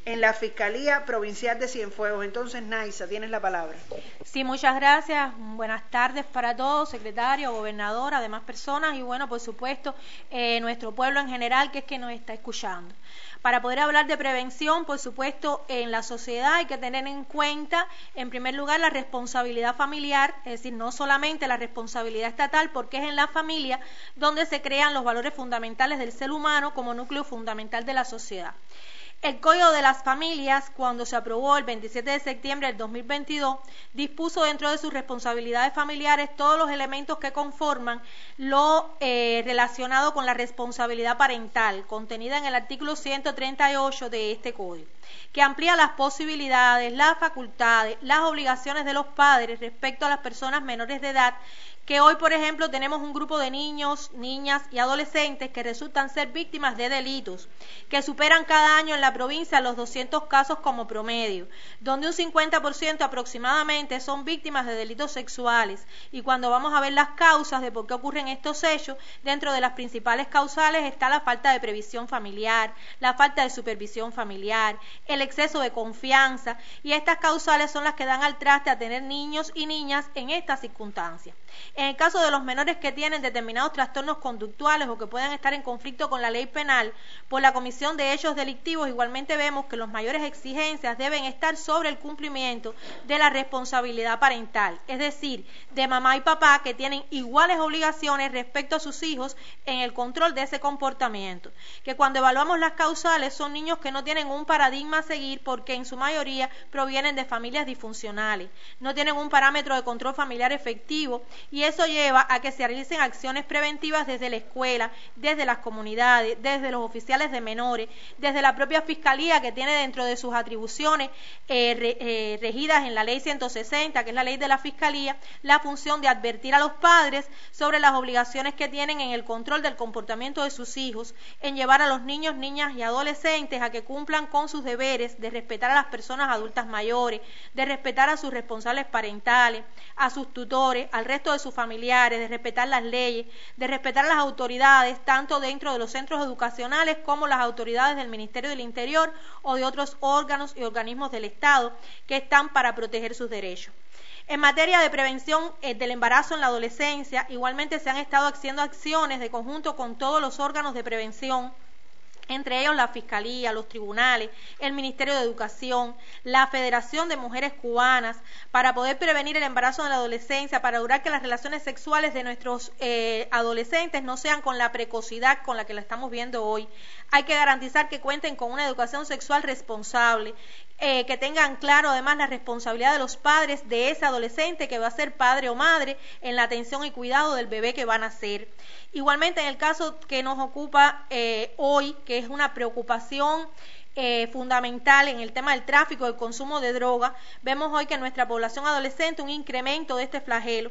en la Fiscalía Provincial de Cienfuegos. Entonces, Naisa, tienes la palabra. Sí, muchas gracias. Buenas tardes para todos, secretario, gobernadora, demás personas y, bueno, por supuesto, eh, nuestro pueblo en general, que es que nos está escuchando. Para poder hablar de prevención, por supuesto, en la sociedad hay que tener en cuenta, en primer lugar, la responsabilidad familiar, es decir, no solamente la responsabilidad estatal, porque es en la familia donde se crean los valores fundamentales del ser humano como núcleo fundamental de la sociedad. El Código de las Familias, cuando se aprobó el veintisiete de septiembre del dos mil veintidós, dispuso dentro de sus responsabilidades familiares todos los elementos que conforman lo eh, relacionado con la responsabilidad parental, contenida en el artículo ciento treinta y ocho de este Código, que amplía las posibilidades, las facultades, las obligaciones de los padres respecto a las personas menores de edad, que hoy, por ejemplo, tenemos un grupo de niños, niñas y adolescentes que resultan ser víctimas de delitos, que superan cada año en la provincia los doscientos casos como promedio, donde un cincuenta por ciento aproximadamente son víctimas de delitos sexuales. Y cuando vamos a ver las causas de por qué ocurren estos hechos, dentro de las principales causales está la falta de previsión familiar, la falta de supervisión familiar, el exceso de confianza, y estas causales son las que dan al traste a tener niños y niñas en estas circunstancias. En el caso de los menores que tienen determinados trastornos conductuales o que puedan estar en conflicto con la ley penal por la comisión de hechos delictivos, igualmente vemos que las mayores exigencias deben estar sobre el cumplimiento de la responsabilidad parental, es decir, de mamá y papá, que tienen iguales obligaciones respecto a sus hijos en el control de ese comportamiento, que cuando evaluamos las causales son niños que no tienen un paradigma a seguir porque en su mayoría provienen de familias disfuncionales, no tienen un parámetro de control familiar efectivo, y eso lleva a que se realicen acciones preventivas desde la escuela, desde las comunidades, desde los oficiales de menores, desde la propia Fiscalía, que tiene dentro de sus atribuciones eh, re, eh, regidas en la ley ciento sesenta, que es la ley de la Fiscalía, la función de advertir a los padres sobre las obligaciones que tienen en el control del comportamiento de sus hijos, en llevar a los niños, niñas y adolescentes a que cumplan con sus deberes de respetar a las personas adultas mayores, de respetar a sus responsables parentales, a sus tutores, al resto de sus familiares, de respetar las leyes, de respetar a las autoridades, tanto dentro de los centros educacionales como las autoridades del Ministerio del Interior o de otros órganos y organismos del Estado que están para proteger sus derechos. En materia de prevención eh, del embarazo en la adolescencia, igualmente se han estado haciendo acciones de conjunto con todos los órganos de prevención, entre ellos la Fiscalía, los tribunales, el Ministerio de Educación, la Federación de Mujeres Cubanas, para poder prevenir el embarazo en la adolescencia, para lograr que las relaciones sexuales de nuestros eh, adolescentes no sean con la precocidad con la que la estamos viendo hoy. Hay que garantizar que cuenten con una educación sexual responsable, eh, que tengan claro además la responsabilidad de los padres de ese adolescente que va a ser padre o madre en la atención y cuidado del bebé que van a ser. Igualmente, en el caso que nos ocupa eh, hoy, que es una preocupación eh, fundamental en el tema del tráfico, del consumo de droga, vemos hoy que en nuestra población adolescente un incremento de este flagelo.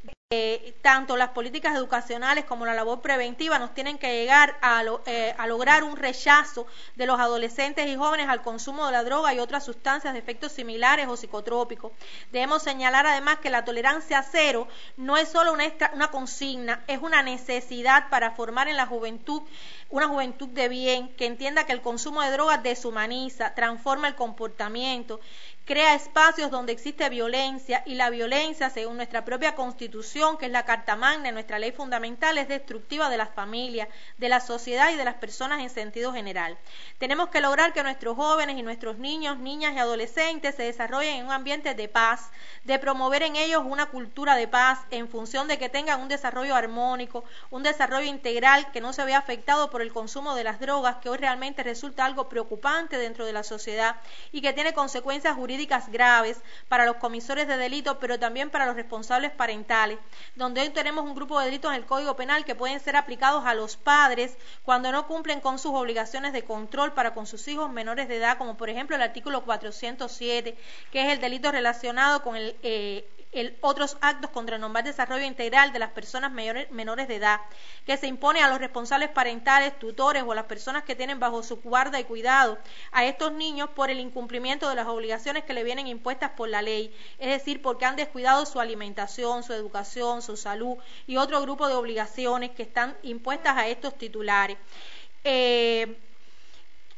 Eh, tanto las políticas educacionales como la labor preventiva nos tienen que llegar a, lo, eh, a lograr un rechazo de los adolescentes y jóvenes al consumo de la droga y otras sustancias de efectos similares o psicotrópicos. Debemos señalar además que la tolerancia cero no es solo una, extra, una consigna, es una necesidad para formar en la juventud una juventud de bien, que entienda que el consumo de drogas deshumaniza, transforma el comportamiento, crea espacios donde existe violencia, y la violencia, según nuestra propia Constitución, que es la Carta Magna, nuestra ley fundamental, es destructiva de las familias, de la sociedad y de las personas en sentido general. Tenemos que lograr que nuestros jóvenes y nuestros niños, niñas y adolescentes se desarrollen en un ambiente de paz, de promover en ellos una cultura de paz en función de que tengan un desarrollo armónico, un desarrollo integral que no se vea afectado por el consumo de las drogas, que hoy realmente resulta algo preocupante dentro de la sociedad y que tiene consecuencias jurídicas graves para los comisores de delitos, pero también para los responsables parentales, donde hoy tenemos un grupo de delitos en el Código Penal que pueden ser aplicados a los padres cuando no cumplen con sus obligaciones de control para con sus hijos menores de edad, como por ejemplo el artículo cuatrocientos siete, que es el delito relacionado con el eh, El, otros actos contra el normal desarrollo integral de las personas mayores, menores de edad, que se impone a los responsables parentales, tutores o a las personas que tienen bajo su guarda y cuidado a estos niños por el incumplimiento de las obligaciones que le vienen impuestas por la ley, es decir, porque han descuidado su alimentación, su educación, su salud y otro grupo de obligaciones que están impuestas a estos titulares. Eh,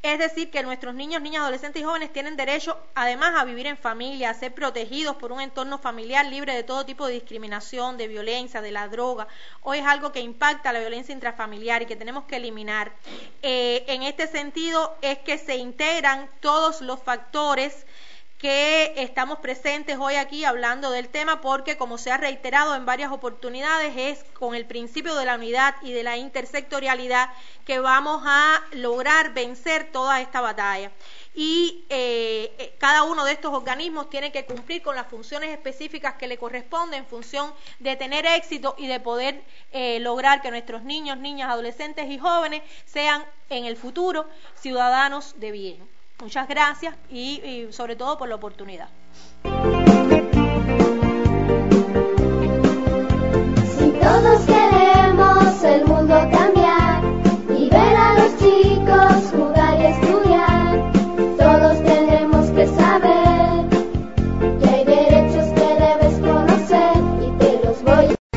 Es decir, que nuestros niños, niñas, adolescentes y jóvenes tienen derecho además a vivir en familia, a ser protegidos por un entorno familiar libre de todo tipo de discriminación, de violencia, de la droga. Hoy es algo que impacta la violencia intrafamiliar y que tenemos que eliminar. Eh, en este sentido es que se integran todos los factores que estamos presentes hoy aquí hablando del tema, porque como se ha reiterado en varias oportunidades, es con el principio de la unidad y de la intersectorialidad que vamos a lograr vencer toda esta batalla. Y eh, cada uno de estos organismos tiene que cumplir con las funciones específicas que le corresponden en función de tener éxito y de poder eh, lograr que nuestros niños, niñas, adolescentes y jóvenes sean en el futuro ciudadanos de bien. Muchas gracias y, y sobre todo por la oportunidad. Si todos queremos el mundo cambiar y ver a los chicos jugar y estudiar, todos tenemos que saber que hay derechos que debes conocer y te los voy a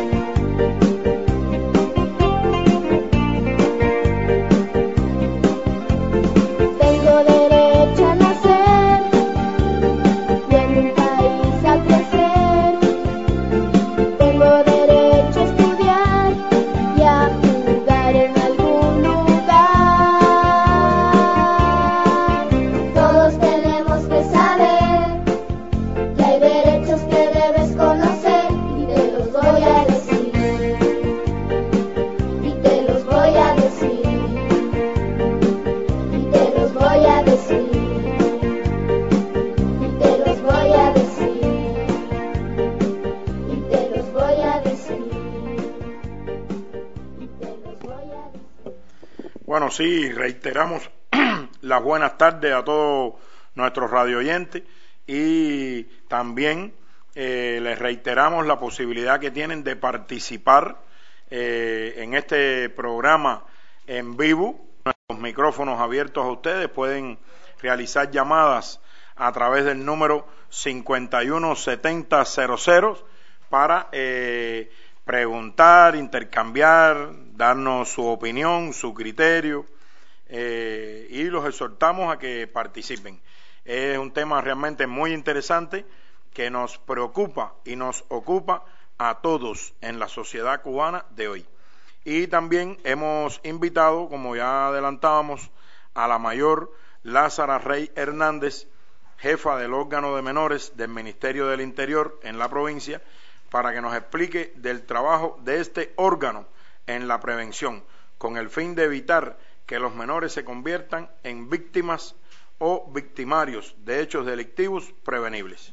Bueno, sí, reiteramos las buenas tardes a todos nuestros radio oyentes y también eh, les reiteramos la posibilidad que tienen de participar eh, en este programa en vivo. Nuestros micrófonos abiertos a ustedes, pueden realizar llamadas a través del número cincuenta y uno setenta cero cero para eh, preguntar, intercambiar, darnos su opinión, su criterio, eh, y los exhortamos a que participen. Es un tema realmente muy interesante que nos preocupa y nos ocupa a todos en la sociedad cubana de hoy. Y también hemos invitado, como ya adelantábamos, a la mayor Lázara Rey Hernández, jefa del órgano de menores del Ministerio del Interior en la provincia, para que nos explique del trabajo de este órgano en la prevención, con el fin de evitar que los menores se conviertan en víctimas o victimarios de hechos delictivos prevenibles.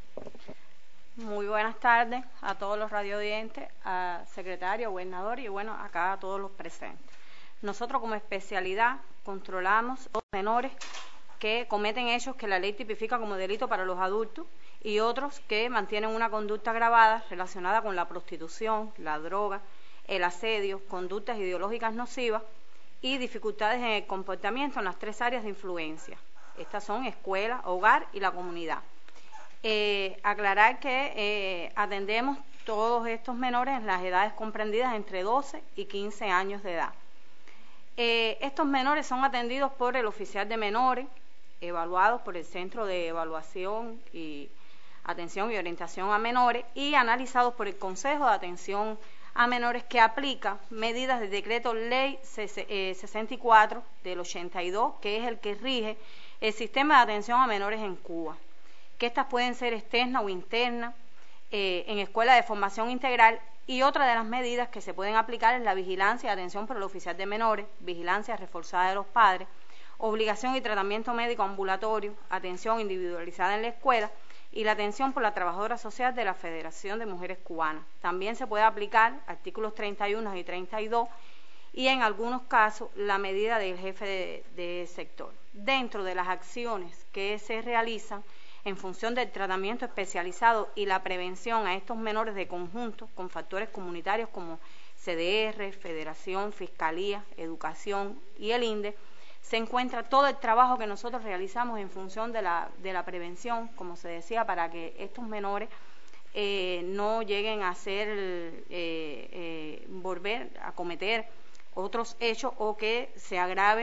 Muy buenas tardes a todos los radioaudientes, a secretario, gobernador y bueno, acá a todos los presentes. Nosotros como especialidad controlamos a los menores que cometen hechos que la ley tipifica como delito para los adultos y otros que mantienen una conducta agravada relacionada con la prostitución, la droga, el asedio, conductas ideológicas nocivas y dificultades en el comportamiento en las tres áreas de influencia. Estas son escuela, hogar y la comunidad. Eh, aclarar que eh, atendemos todos estos menores en las edades comprendidas entre doce y quince años de edad. Eh, estos menores son atendidos por el oficial de menores, evaluados por el Centro de Evaluación y Atención y Orientación a Menores y analizados por el Consejo de Atención a Menores, que aplica medidas del decreto ley sesenta y cuatro del ochenta y dos, que es el que rige el sistema de atención a menores en Cuba, que estas pueden ser externas o internas, eh, en escuelas de formación integral, y otra de las medidas que se pueden aplicar es la vigilancia y atención por el oficial de menores, vigilancia reforzada de los padres, obligación y tratamiento médico ambulatorio, atención individualizada en la escuela y la atención por la trabajadora social de la Federación de Mujeres Cubanas. También se puede aplicar artículos treinta y uno y treinta y dos y en algunos casos la medida del jefe de, de sector. Dentro de las acciones que se realizan en función del tratamiento especializado y la prevención a estos menores de conjunto con factores comunitarios como C D R, Federación, Fiscalía, Educación y el I N D E, se encuentra todo el trabajo que nosotros realizamos en función de la, de la prevención, como se decía, para que estos menores eh, no lleguen a hacer, eh, eh, volver a cometer otros hechos o que se agrave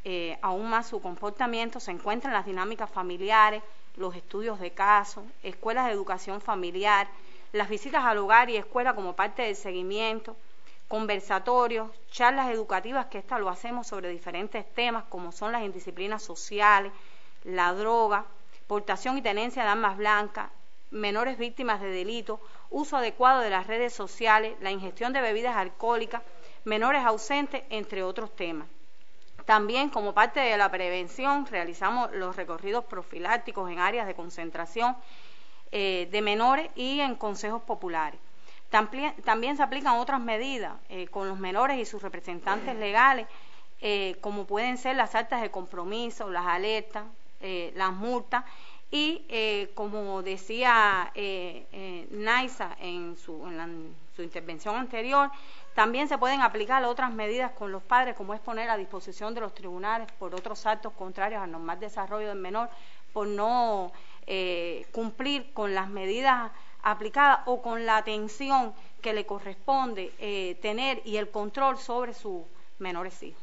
eh, aún más su comportamiento se encuentran las dinámicas familiares, los estudios de caso, escuelas de educación familiar, las visitas al hogar y escuela como parte del seguimiento, conversatorios, charlas educativas, que esta lo hacemos sobre diferentes temas como son las indisciplinas sociales, la droga, portación y tenencia de armas blancas, menores víctimas de delitos, uso adecuado de las redes sociales, la ingestión de bebidas alcohólicas, menores ausentes, entre otros temas. También, como parte de la prevención, realizamos los recorridos profilácticos en áreas de concentración eh, de menores y en consejos populares. También, también se aplican otras medidas eh, con los menores y sus representantes legales, eh, como pueden ser las actas de compromiso, las alertas, eh, las multas, y eh, como decía eh, eh, Naisa en su, en, la, en su intervención anterior, también se pueden aplicar otras medidas con los padres, como es poner a disposición de los tribunales por otros actos contrarios al normal desarrollo del menor, por no eh, cumplir con las medidas aplicadas o con la atención que le corresponde eh, tener y el control sobre sus menores hijos.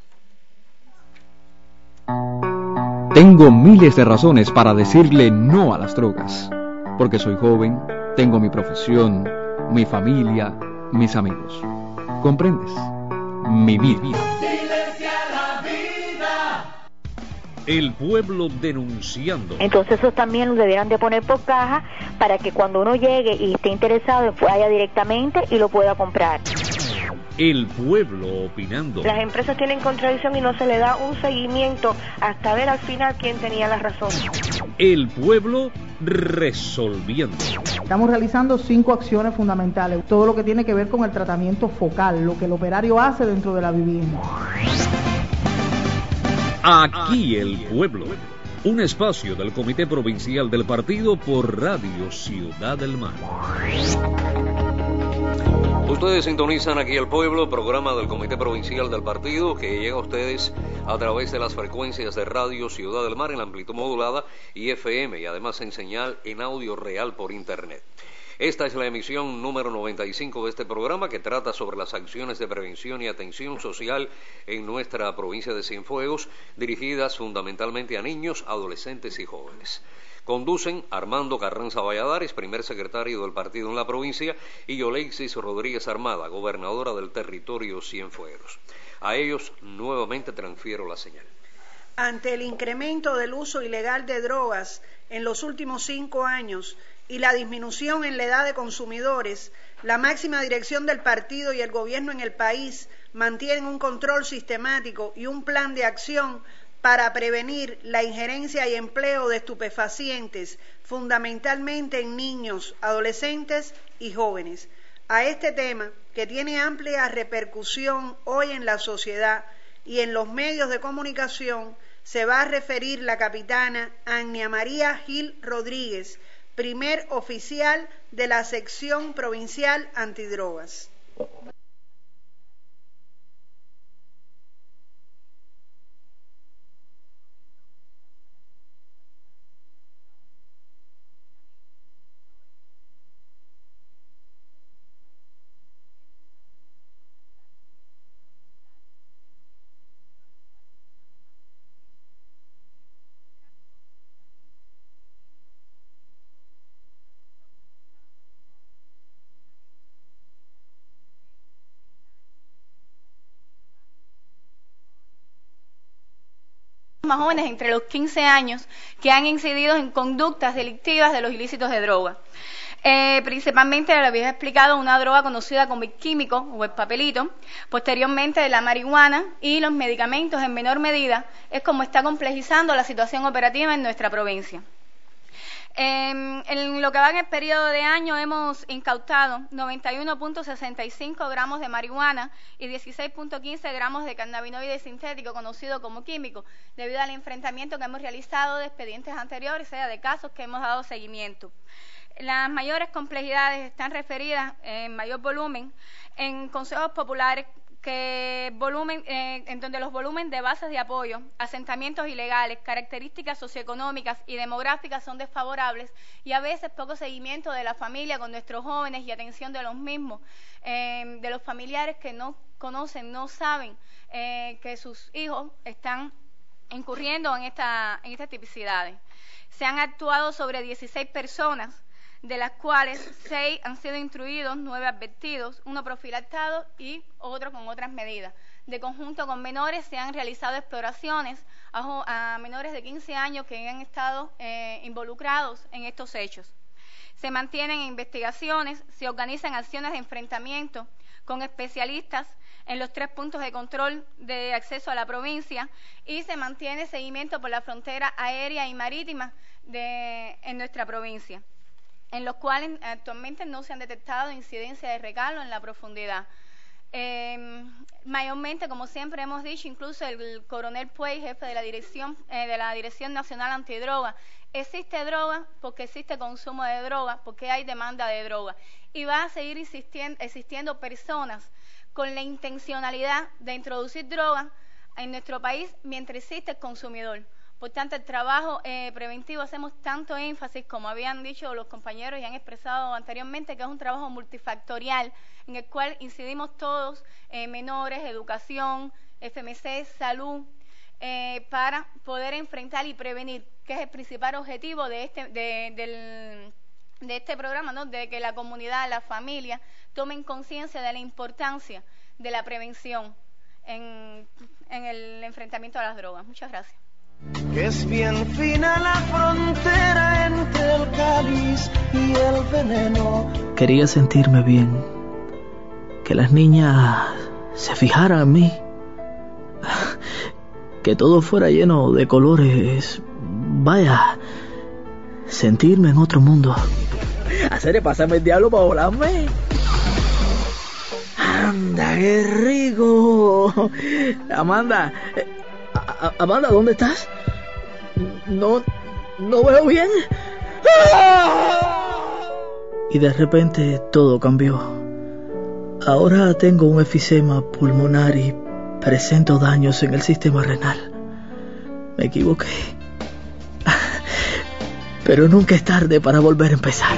Tengo miles de razones para decirle no a las drogas, porque soy joven, tengo mi profesión, mi familia, mis amigos. ¿Comprendes? Mi vida. El pueblo denunciando. Entonces eso también lo debieran de poner por caja para que cuando uno llegue y esté interesado vaya directamente y lo pueda comprar. El pueblo opinando. Las empresas tienen contradicción y no se le da un seguimiento hasta ver al final quién tenía la razón. El pueblo resolviendo. Estamos realizando cinco acciones fundamentales. Todo lo que tiene que ver con el tratamiento focal, lo que el operario hace dentro de la vivienda. Aquí el pueblo. Un espacio del Comité Provincial del Partido por Radio Ciudad del Mar. Ustedes sintonizan Aquí el Pueblo, programa del Comité Provincial del Partido que llega a ustedes a través de las frecuencias de Radio Ciudad del Mar en la amplitud modulada y F M, y además en señal en audio real por Internet. Esta es la emisión número noventa y cinco de este programa, que trata sobre las acciones de prevención y atención social en nuestra provincia de Cienfuegos, dirigidas fundamentalmente a niños, adolescentes y jóvenes. Conducen Armando Carranza Valladares, primer secretario del partido en la provincia, y Yolexis Rodríguez Armada, gobernadora del territorio Cienfuegos. A ellos nuevamente transfiero la señal. Ante el incremento del uso ilegal de drogas en los últimos cinco años y la disminución en la edad de consumidores, la máxima dirección del partido y el gobierno en el país mantienen un control sistemático y un plan de acción para prevenir la injerencia y empleo de estupefacientes, fundamentalmente en niños, adolescentes y jóvenes. A este tema, que tiene amplia repercusión hoy en la sociedad y en los medios de comunicación, se va a referir la capitana Agnia María Gil Rodríguez, primer oficial de la sección provincial antidrogas. Más jóvenes entre los quince años que han incidido en conductas delictivas de los ilícitos de droga. Eh, principalmente, le había explicado, una droga conocida como el químico o el papelito, posteriormente la marihuana y los medicamentos en menor medida, es como está complejizando la situación operativa en nuestra provincia. Eh, en lo que va en el periodo de año hemos incautado noventa y uno punto sesenta y cinco gramos de marihuana y dieciséis punto quince gramos de cannabinoide sintético conocido como químico, debido al enfrentamiento que hemos realizado de expedientes anteriores, o sea, de casos que hemos dado seguimiento. Las mayores complejidades están referidas en mayor volumen en consejos populares, que volumen, eh, en donde los volúmenes de bases de apoyo, asentamientos ilegales, características socioeconómicas y demográficas son desfavorables, y a veces poco seguimiento de la familia con nuestros jóvenes y atención de los mismos, eh, de los familiares que no conocen, no saben eh, que sus hijos están incurriendo en, esta, en estas tipicidades. Se han actuado sobre dieciséis personas, de las cuales seis han sido instruidos, nueve advertidos, uno profilactado y otro con otras medidas. De conjunto con menores se han realizado exploraciones a, a menores de quince años que han estado eh, involucrados en estos hechos. Se mantienen investigaciones, se organizan acciones de enfrentamiento con especialistas en los tres puntos de control de acceso a la provincia y se mantiene seguimiento por la frontera aérea y marítima de, en nuestra provincia, en los cuales actualmente no se han detectado incidencias de recalo en la profundidad. Eh, mayormente, como siempre hemos dicho, incluso el coronel Puey, jefe de la Dirección, eh, de la Dirección Nacional Antidroga, existe droga porque existe consumo de droga, porque hay demanda de droga. Y va a seguir existiendo, existiendo personas con la intencionalidad de introducir droga en nuestro país mientras existe el consumidor. Por tanto, el trabajo eh, preventivo hacemos tanto énfasis, como habían dicho los compañeros y han expresado anteriormente, que es un trabajo multifactorial en el cual incidimos todos, eh, menores, educación, F M C, salud, eh, para poder enfrentar y prevenir, que es el principal objetivo de este, de, del, de este programa, ¿no? De que la comunidad, la familia, tomen conciencia de la importancia de la prevención en, en el enfrentamiento a las drogas. Muchas gracias. Que es bien fina la frontera entre el cáliz y el veneno. Quería sentirme bien, que las niñas se fijaran en mí, que todo fuera lleno de colores, vaya, sentirme en otro mundo. Hacer, pásame el diablo para volarme. Anda, qué rico. Amanda, A Amanda, ¿dónde estás? No, no veo bien. Y de repente todo cambió. Ahora tengo un efisema pulmonar y presento daños en el sistema renal. Me equivoqué. Pero nunca es tarde para volver a empezar.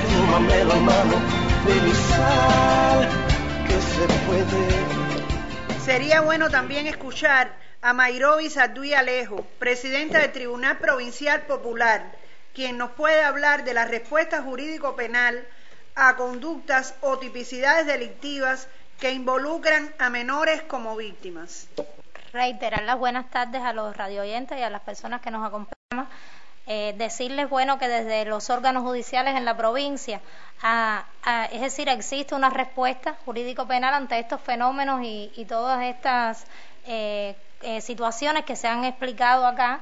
Sería bueno también escuchar a Mayrovi Sarduy Alejo, presidenta del Tribunal Provincial Popular, quien nos puede hablar de la respuesta jurídico-penal a conductas o tipicidades delictivas que involucran a menores como víctimas. Reiterar las buenas tardes a los radioyentes y a las personas que nos acompañan. Eh, decirles, bueno, que desde los órganos judiciales en la provincia, a, a, es decir, existe una respuesta jurídico-penal ante estos fenómenos y, y todas estas eh, eh, situaciones que se han explicado acá.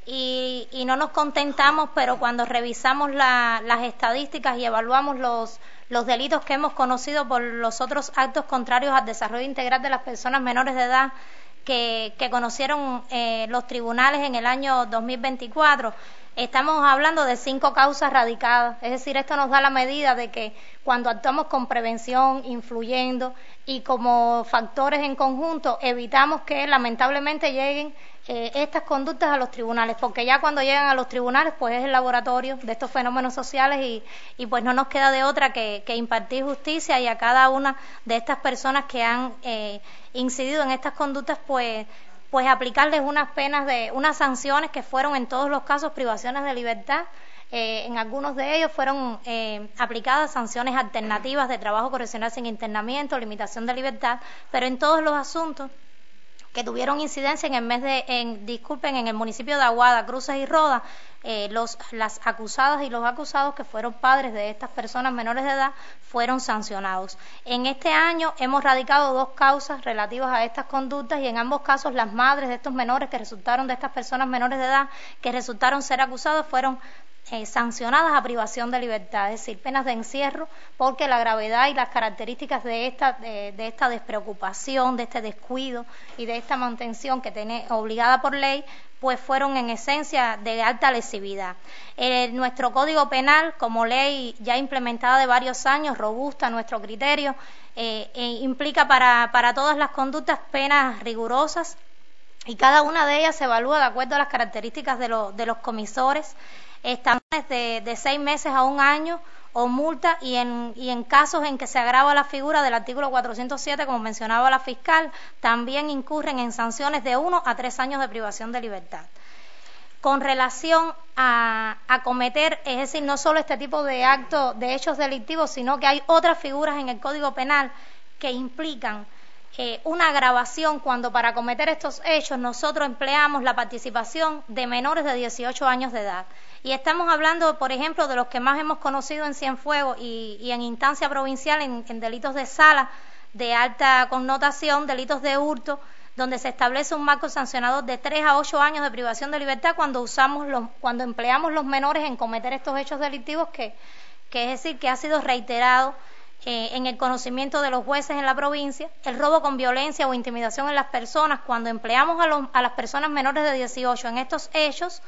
Y, y no nos contentamos, pero cuando revisamos la, las estadísticas y evaluamos los, los delitos que hemos conocido por los otros actos contrarios al desarrollo integral de las personas menores de edad que, que conocieron eh, los tribunales en el año dos mil veinticuatro, estamos hablando de cinco causas radicadas. Es decir, esto nos da la medida de que cuando actuamos con prevención, influyendo y como factores en conjunto, evitamos que lamentablemente lleguen eh, estas conductas a los tribunales, porque ya cuando llegan a los tribunales pues es el laboratorio de estos fenómenos sociales y, y pues no nos queda de otra que, que impartir justicia, y a cada una de estas personas que han eh, incidido en estas conductas pues pues aplicarles unas penas, de unas sanciones que fueron en todos los casos privaciones de libertad. Eh, en algunos de ellos fueron eh, aplicadas sanciones alternativas de trabajo correccional sin internamiento, limitación de libertad, pero en todos los asuntos que tuvieron incidencia en el mes de, en, disculpen, en el municipio de Aguada, Cruces y Roda, eh, los, las acusadas y los acusados que fueron padres de estas personas menores de edad fueron sancionados. En este año hemos radicado dos causas relativas a estas conductas y en ambos casos las madres de estos menores que resultaron de estas personas menores de edad que resultaron ser acusadas fueron Eh, sancionadas a privación de libertad, es decir, penas de encierro, porque la gravedad y las características de esta de, de esta despreocupación, de este descuido y de esta mantención que tiene obligada por ley, pues fueron en esencia de alta lesividad. Eh, nuestro Código Penal, como ley ya implementada de varios años, robusta a nuestro criterio, eh, eh, implica para, para todas las conductas penas rigurosas y cada una de ellas se evalúa de acuerdo a las características de, lo, de los comisores. Están de, de seis meses a un año o multa y en, y en casos en que se agrava la figura del artículo cuatrocientos siete, como mencionaba la fiscal, también incurren en sanciones de uno a tres años de privación de libertad. con relación a, a cometer, es decir, no solo este tipo de actos, de hechos delictivos, sino que hay otras figuras en el Código Penal que implican eh, una agravación cuando para cometer estos hechos nosotros empleamos la participación de menores de dieciocho años de edad. Y estamos hablando, por ejemplo, de los que más hemos conocido en Cienfuegos y, y en instancia provincial, en, en delitos de sala de alta connotación, delitos de hurto, donde se establece un marco sancionador de tres a ocho años de privación de libertad cuando usamos los, cuando empleamos los menores en cometer estos hechos delictivos que, que es decir, que ha sido reiterado eh, en el conocimiento de los jueces en la provincia, el robo con violencia o intimidación en las personas, cuando empleamos a, los, a las personas menores de dieciocho en estos hechos,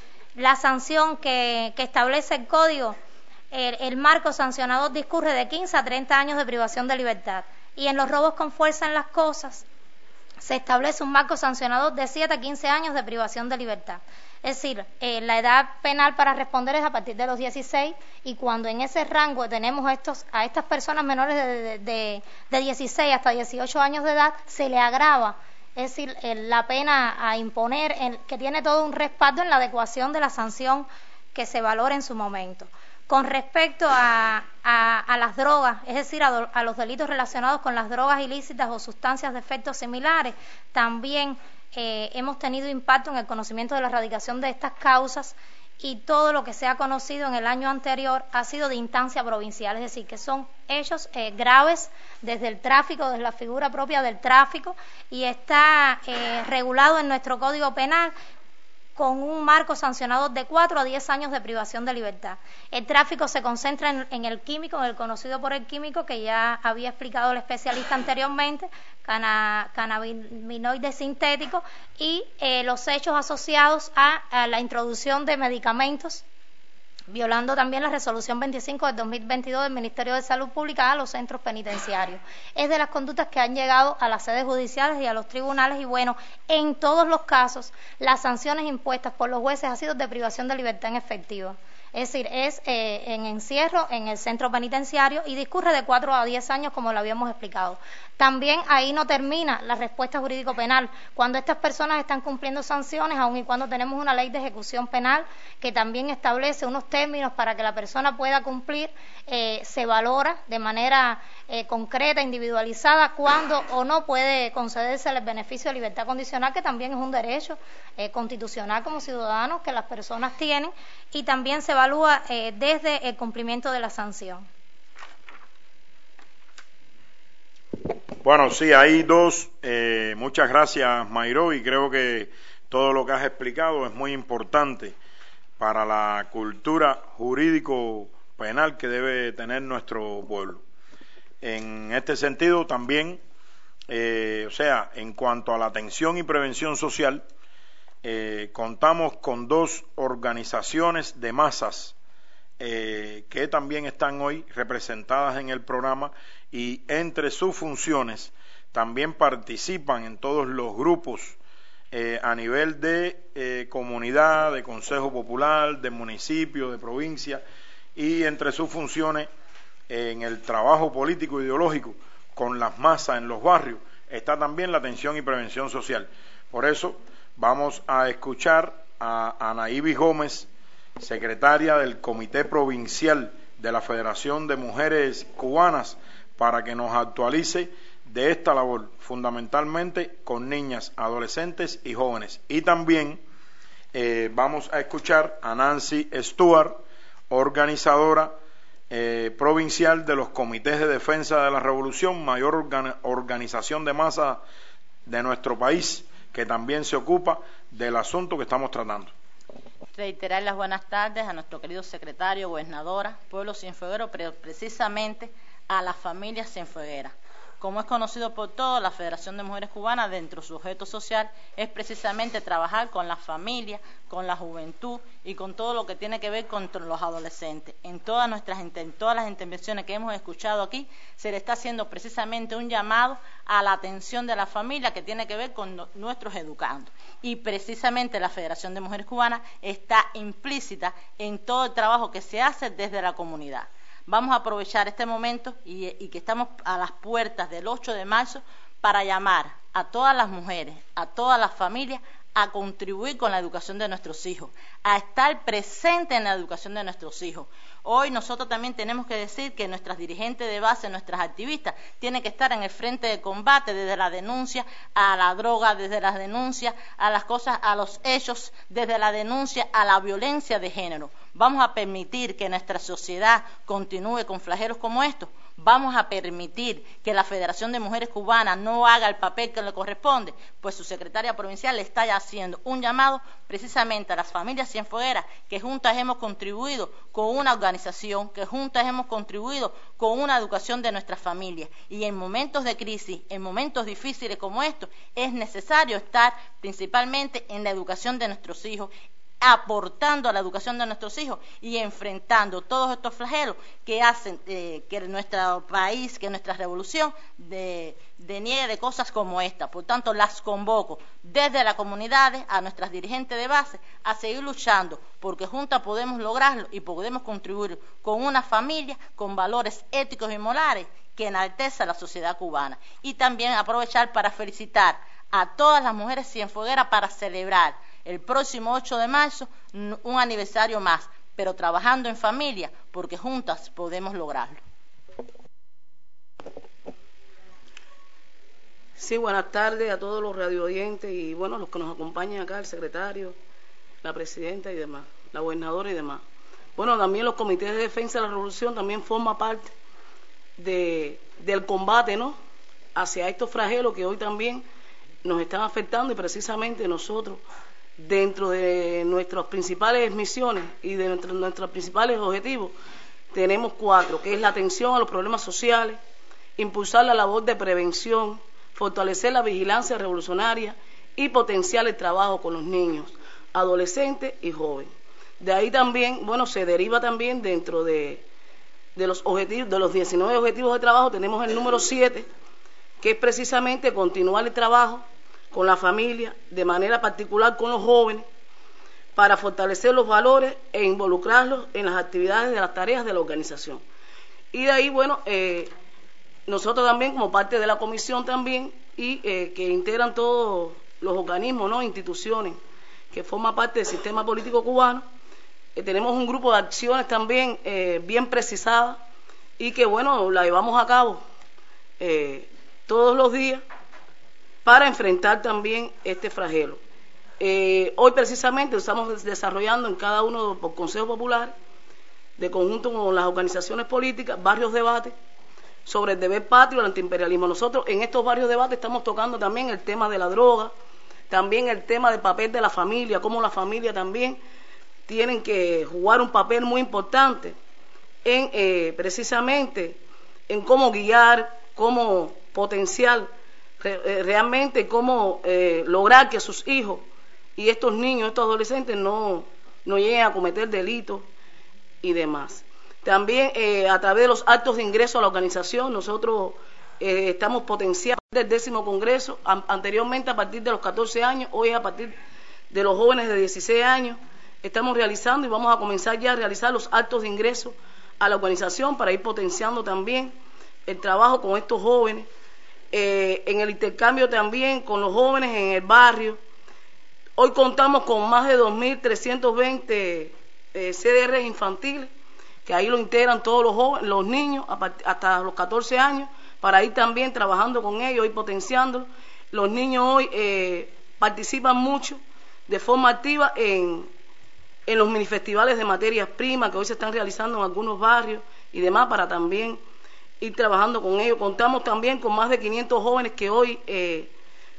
la sanción que, que establece el código, el, el marco sancionador discurre de quince a treinta años de privación de libertad, y en los robos con fuerza en las cosas se establece un marco sancionador de siete a quince años de privación de libertad. Es decir, eh, la edad penal para responder es a partir de los dieciséis, y cuando en ese rango tenemos a, estos, a estas personas menores de, de, de, de dieciséis hasta dieciocho años de edad, se le agrava, es decir, eh, la pena a imponer, en, que tiene todo un respaldo en la adecuación de la sanción que se valore en su momento. Con respecto a, a, a las drogas, es decir, a, do, a los delitos relacionados con las drogas ilícitas o sustancias de efectos similares, también eh, hemos tenido impacto en el conocimiento de la erradicación de estas causas, y todo lo que se ha conocido en el año anterior ha sido de instancia provincial, es decir, que son hechos eh, graves desde el tráfico, desde la figura propia del tráfico, y está eh, regulado en nuestro Código Penal con un marco sancionador de cuatro a diez años de privación de libertad. El tráfico se concentra en, en el químico, en el conocido por el químico, que ya había explicado el especialista anteriormente, cana, cannabinoides sintéticos, y eh, los hechos asociados a, a la introducción de medicamentos, violando también la resolución veinticinco del dos mil veintidós del Ministerio de Salud Pública a los centros penitenciarios. Es de las conductas que han llegado a las sedes judiciales y a los tribunales, y bueno, en todos los casos las sanciones impuestas por los jueces han sido de privación de libertad en efectivo. Es decir, es eh, en encierro en el centro penitenciario, y discurre de cuatro a diez años, como lo habíamos explicado. También ahí no termina la respuesta jurídico-penal. Cuando estas personas están cumpliendo sanciones, aun y cuando tenemos una ley de ejecución penal que también establece unos términos para que la persona pueda cumplir, eh, se valora de manera eh, concreta, individualizada, cuando o no puede concederse el beneficio de libertad condicional, que también es un derecho eh, constitucional como ciudadanos que las personas tienen, y también se evalúa eh, desde el cumplimiento de la sanción. Bueno, sí, hay dos. Eh, muchas gracias, Mayro, y creo que todo lo que has explicado es muy importante para la cultura jurídico-penal que debe tener nuestro pueblo. En este sentido, también, eh, o sea, en cuanto a la atención y prevención social, eh, contamos con dos organizaciones de masas eh, que también están hoy representadas en el programa, y entre sus funciones también participan en todos los grupos eh, a nivel de eh, comunidad, de consejo popular, de municipio, de provincia, y entre sus funciones eh, en el trabajo político e ideológico con las masas en los barrios está también la atención y prevención social. Por eso vamos a escuchar a Anaíbi Gómez, secretaria del Comité Provincial de la Federación de Mujeres Cubanas, para que nos actualice de esta labor, fundamentalmente con niñas, adolescentes y jóvenes. Y también eh, vamos a escuchar a Nancy Stuart, organizadora eh, provincial de los Comités de Defensa de la Revolución, mayor organ organización de masa de nuestro país, que también se ocupa del asunto que estamos tratando. Reiterar las buenas tardes a nuestro querido secretario, gobernadora, pueblo cienfueguero, pero precisamente a las familias cienfuegueras. Como es conocido por todos, la Federación de Mujeres Cubanas, dentro de su objeto social, es precisamente trabajar con las familias, con la juventud y con todo lo que tiene que ver con los adolescentes. En todas nuestras en todas las intervenciones que hemos escuchado aquí, se le está haciendo precisamente un llamado a la atención de la familia, que tiene que ver con no, nuestros educandos. Y precisamente la Federación de Mujeres Cubanas está implícita en todo el trabajo que se hace desde la comunidad. Vamos a aprovechar este momento y, y que estamos a las puertas del ocho de marzo para llamar a todas las mujeres, a todas las familias, a contribuir con la educación de nuestros hijos, a estar presente en la educación de nuestros hijos. Hoy nosotros también tenemos que decir que nuestras dirigentes de base, nuestras activistas, tienen que estar en el frente de combate, desde la denuncia a la droga, desde las denuncias a las cosas, a los hechos, desde la denuncia a la violencia de género. ¿Vamos a permitir que nuestra sociedad continúe con flagelos como estos? ¿Vamos a permitir que la Federación de Mujeres Cubanas no haga el papel que le corresponde? Pues su secretaria provincial le está haciendo un llamado precisamente a las familias cienfuegueras, que juntas hemos contribuido con una organización, que juntas hemos contribuido con una educación de nuestras familias. Y en momentos de crisis, en momentos difíciles como estos, es necesario estar principalmente en la educación de nuestros hijos, aportando a la educación de nuestros hijos y enfrentando todos estos flagelos que hacen eh, que nuestro país, que nuestra revolución de, deniegue de cosas como esta. Por tanto, las convoco desde las comunidades a nuestras dirigentes de base a seguir luchando, porque juntas podemos lograrlo y podemos contribuir con una familia con valores éticos y morales que enaltece a la sociedad cubana. Y también aprovechar para felicitar a todas las mujeres cienfuegueras para celebrar el próximo ocho de marzo un aniversario más, pero trabajando en familia, porque juntas podemos lograrlo. Sí, buenas tardes a todos los radioyentes y bueno, los que nos acompañan acá, el secretario, la presidenta y demás, la gobernadora y demás. Bueno, también los comités de defensa de la revolución también forman parte de, del combate, ¿no?, hacia estos flagelos que hoy también nos están afectando, y precisamente nosotros, dentro de nuestras principales misiones y de nuestros, nuestros principales objetivos, tenemos cuatro, que es la atención a los problemas sociales, impulsar la labor de prevención, fortalecer la vigilancia revolucionaria y potenciar el trabajo con los niños, adolescentes y jóvenes. De ahí también, bueno, se deriva también dentro de, de los objetivos, de los diecinueve objetivos de trabajo, tenemos el número siete, que es precisamente continuar el trabajo con la familia, de manera particular con los jóvenes, para fortalecer los valores e involucrarlos en las actividades de las tareas de la organización. Y de ahí, bueno, eh, nosotros también, como parte de la comisión también, y eh, que integran todos los organismos, ¿no?, instituciones que forman parte del sistema político cubano, eh, tenemos un grupo de acciones también eh, bien precisadas y que, bueno, la llevamos a cabo eh, todos los días para enfrentar también este flagelo. Eh, hoy precisamente estamos desarrollando en cada uno por Consejo Popular, de conjunto con las organizaciones políticas, varios debates sobre el deber patrio y el antiimperialismo. Nosotros en estos varios debates estamos tocando también el tema de la droga, también el tema del papel de la familia, cómo la familia también tienen que jugar un papel muy importante en eh, precisamente en cómo guiar, cómo potenciar re, realmente, cómo eh, lograr que sus hijos y estos niños, estos adolescentes no, no lleguen a cometer delitos y demás. También eh, a través de los actos de ingreso a la organización, nosotros eh, estamos potenciando el décimo congreso, a, anteriormente a partir de los catorce años, hoy a partir de los jóvenes de dieciséis años, estamos realizando y vamos a comenzar ya a realizar los actos de ingreso a la organización para ir potenciando también el trabajo con estos jóvenes, eh, en el intercambio también con los jóvenes en el barrio. Hoy contamos con más de dos mil trescientos veinte eh, C D R infantiles, que ahí lo integran todos los jóvenes, los niños hasta los catorce años, para ir también trabajando con ellos y potenciándolos. Los niños hoy eh, participan mucho de forma activa en, en los minifestivales de materias primas que hoy se están realizando en algunos barrios y demás, para también ir trabajando con ellos. Contamos también con más de quinientos jóvenes que hoy eh,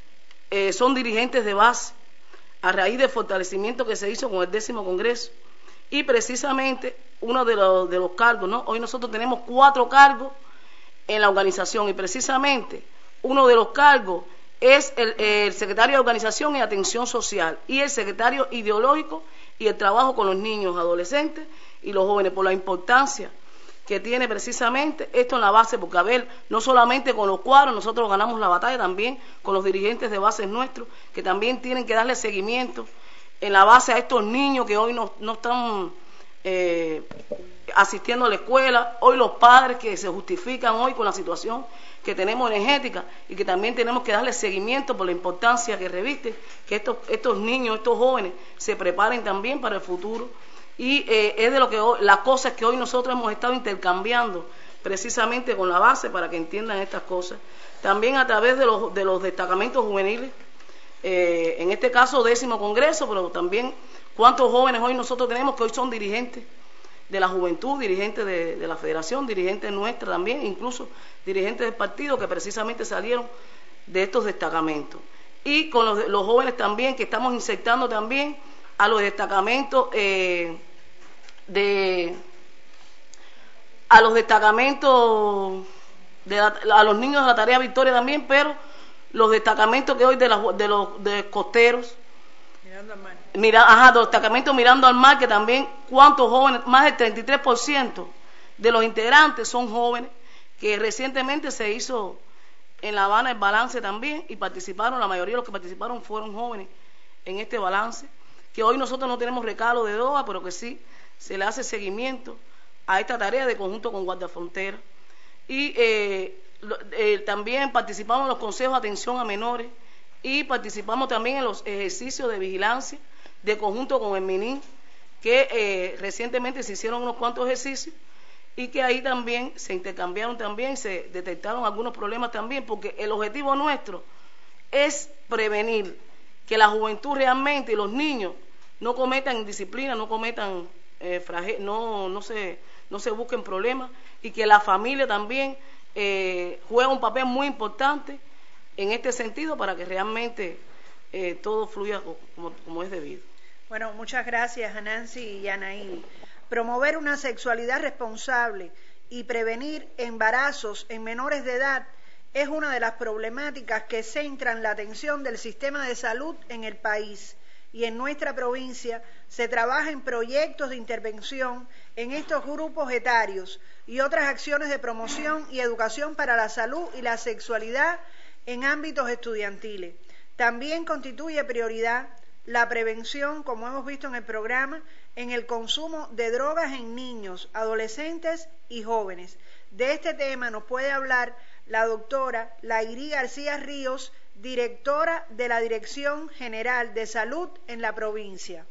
eh, son dirigentes de base a raíz del fortalecimiento que se hizo con el décimo congreso. Y precisamente uno de los, de los cargos, ¿no? Hoy nosotros tenemos cuatro cargos en la organización y precisamente uno de los cargos es el, el secretario de Organización y Atención Social y el secretario ideológico y el trabajo con los niños, adolescentes y los jóvenes, por la importancia que tiene precisamente esto en la base, porque a ver, no solamente con los cuadros nosotros ganamos la batalla, también con los dirigentes de bases nuestros, que también tienen que darle seguimiento en la base a estos niños que hoy no, no están eh, asistiendo a la escuela, hoy los padres que se justifican hoy con la situación que tenemos energética y que también tenemos que darle seguimiento por la importancia que reviste, que estos, estos niños, estos jóvenes se preparen también para el futuro. Y eh, es de lo que hoy, las cosas que hoy nosotros hemos estado intercambiando precisamente con la base para que entiendan estas cosas. También a través de los, de los destacamentos juveniles, eh, en este caso décimo congreso, pero también cuántos jóvenes hoy nosotros tenemos que hoy son dirigentes de la juventud, dirigentes de, de la federación, dirigentes nuestra también, incluso dirigentes del partido que precisamente salieron de estos destacamentos. Y con los, los jóvenes también que estamos insertando también a los destacamentos eh, de a los destacamentos de la, a los niños de la tarea Victoria también, pero los destacamentos que hoy de, la, de los de costeros, mirando al mar, mira, ajá, los destacamentos mirando al mar, que también cuántos jóvenes, más del treinta y tres por ciento de los integrantes son jóvenes, que recientemente se hizo en La Habana el balance también y participaron, la mayoría de los que participaron fueron jóvenes en este balance, que hoy nosotros no tenemos recalo de DOA, pero que sí se le hace seguimiento a esta tarea de conjunto con Guardia Frontera. Y eh, eh, también participamos en los consejos de atención a menores y participamos también en los ejercicios de vigilancia de conjunto con el MININ, que eh, recientemente se hicieron unos cuantos ejercicios y que ahí también se intercambiaron también, se detectaron algunos problemas también, porque el objetivo nuestro es prevenir que la juventud realmente y los niños no cometan indisciplina, no cometan eh, frage, no, no, se, no se busquen problemas, y que la familia también eh, juega un papel muy importante en este sentido para que realmente eh, todo fluya como, como es debido. Bueno, muchas gracias a Nancy y Anaí. Promover una sexualidad responsable y prevenir embarazos en menores de edad es una de las problemáticas que centran la atención del sistema de salud en el país, y en nuestra provincia se trabaja en proyectos de intervención en estos grupos etarios y otras acciones de promoción y educación para la salud y la sexualidad en ámbitos estudiantiles. También constituye prioridad la prevención, como hemos visto en el programa, en el consumo de drogas en niños, adolescentes y jóvenes. De este tema nos puede hablar la doctora Lairí García Ríos, directora de la Dirección General de Salud en la provincia.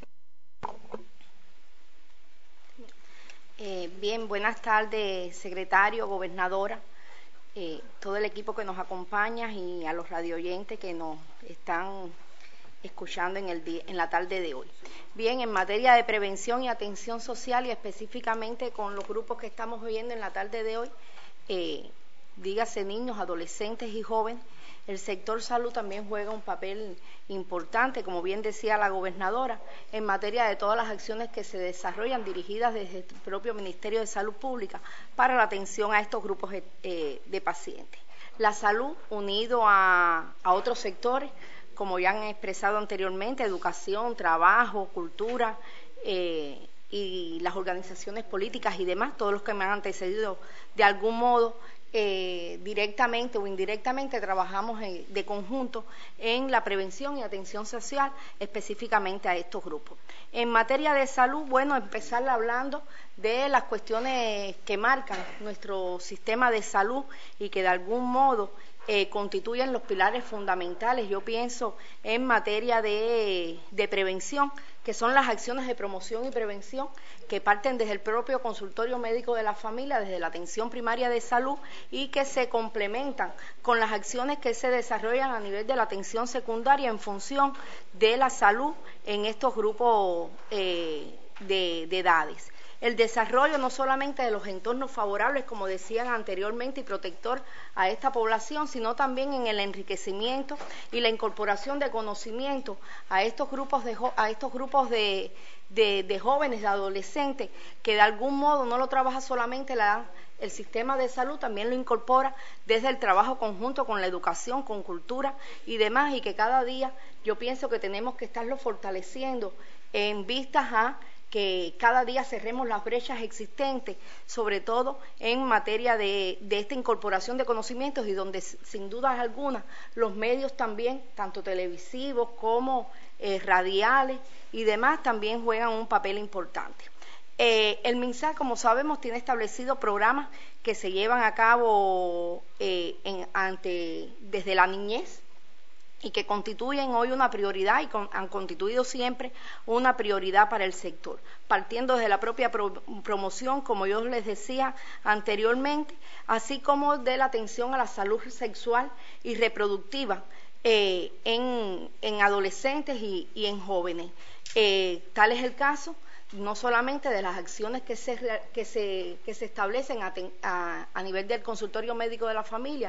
Eh, bien, buenas tardes, secretario, gobernadora, eh, todo el equipo que nos acompaña y a los radioyentes que nos están escuchando en, el día, en la tarde de hoy. Bien, en materia de prevención y atención social y específicamente con los grupos que estamos viendo en la tarde de hoy, eh, dígase niños, adolescentes y jóvenes, el sector salud también juega un papel importante, como bien decía la gobernadora, en materia de todas las acciones que se desarrollan dirigidas desde el propio Ministerio de Salud Pública para la atención a estos grupos eh, de pacientes. La salud, unido a, a otros sectores, como ya han expresado anteriormente, educación, trabajo, cultura eh, y las organizaciones políticas y demás, todos los que me han antecedido de algún modo, eh, directamente o indirectamente trabajamos en, de conjunto en la prevención y atención social específicamente a estos grupos. En materia de salud, bueno, empezar hablando de las cuestiones que marcan nuestro sistema de salud y que de algún modo Eh, constituyen los pilares fundamentales, yo pienso, en materia de, de prevención, que son las acciones de promoción y prevención que parten desde el propio consultorio médico de la familia, desde la atención primaria de salud, y que se complementan con las acciones que se desarrollan a nivel de la atención secundaria en función de la salud en estos grupos eh, de, de edades. El desarrollo no solamente de los entornos favorables, como decían anteriormente, y protector a esta población, sino también en el enriquecimiento y la incorporación de conocimiento a estos grupos de, a estos grupos de, de, de jóvenes, de adolescentes, que de algún modo no lo trabaja solamente la, el sistema de salud, también lo incorpora desde el trabajo conjunto con la educación, con cultura y demás, y que cada día yo pienso que tenemos que estarlo fortaleciendo en vistas a que cada día cerremos las brechas existentes, sobre todo en materia de, de esta incorporación de conocimientos, y donde sin duda alguna los medios también, tanto televisivos como eh, radiales y demás, también juegan un papel importante. Eh, el MINSAL, como sabemos, tiene establecido programas que se llevan a cabo eh, en, ante, desde la niñez y que constituyen hoy una prioridad y con, han constituido siempre una prioridad para el sector, partiendo desde la propia pro, promoción, como yo les decía anteriormente, así como de la atención a la salud sexual y reproductiva eh, en, en adolescentes y, y en jóvenes. Eh, tal es el caso no solamente de las acciones que se, que se, que se establecen a, a, a nivel del consultorio médico de la familia,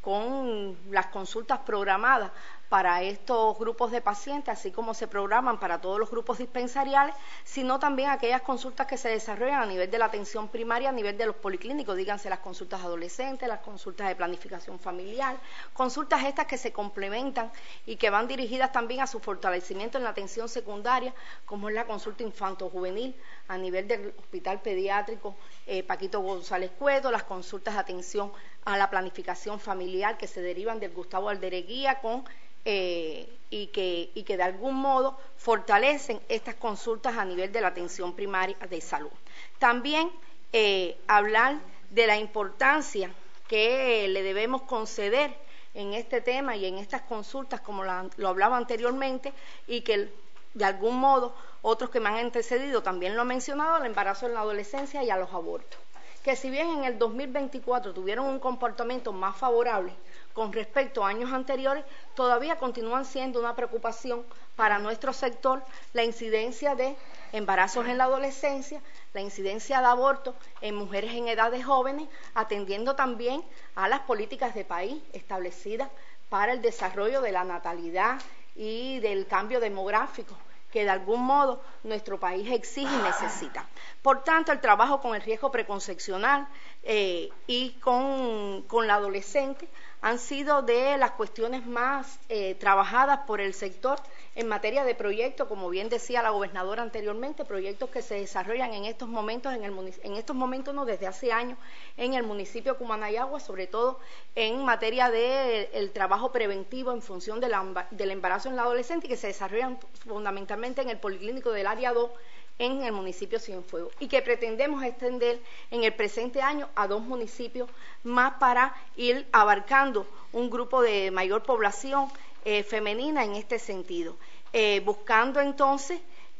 con las consultas programadas para estos grupos de pacientes, así como se programan para todos los grupos dispensariales, sino también aquellas consultas que se desarrollan a nivel de la atención primaria, a nivel de los policlínicos, díganse las consultas adolescentes, las consultas de planificación familiar, consultas estas que se complementan y que van dirigidas también a su fortalecimiento en la atención secundaria, como es la consulta infanto-juvenil a nivel del Hospital Pediátrico eh, Paquito González Cueto, las consultas de atención a la planificación familiar que se derivan del Gustavo Aldereguía con Eh, y, que, y que de algún modo fortalecen estas consultas a nivel de la atención primaria de salud. También eh, hablar de la importancia que le debemos conceder en este tema y en estas consultas, como la, lo hablaba anteriormente, y que de algún modo otros que me han antecedido también lo han mencionado, al embarazo en la adolescencia y a los abortos, que si bien en el dos mil veinticuatro tuvieron un comportamiento más favorable con respecto a años anteriores, todavía continúan siendo una preocupación para nuestro sector la incidencia de embarazos en la adolescencia, la incidencia de abortos en mujeres en edades jóvenes, atendiendo también a las políticas de país establecidas para el desarrollo de la natalidad y del cambio demográfico que de algún modo nuestro país exige y necesita. Por tanto, el trabajo con el riesgo preconcepcional eh, y con, con la adolescente han sido de las cuestiones más eh, trabajadas por el sector en materia de proyectos, como bien decía la gobernadora anteriormente, proyectos que se desarrollan en estos momentos, en, el, en estos momentos no, desde hace años, en el municipio de Cumanayagua, sobre todo en materia de el trabajo preventivo en función de la, del embarazo en la adolescente, y que se desarrollan fundamentalmente en el Policlínico del Área dos, en el municipio de Cienfuegos, y que pretendemos extender en el presente año a dos municipios más para ir abarcando un grupo de mayor población eh, femenina en este sentido, eh, buscando entonces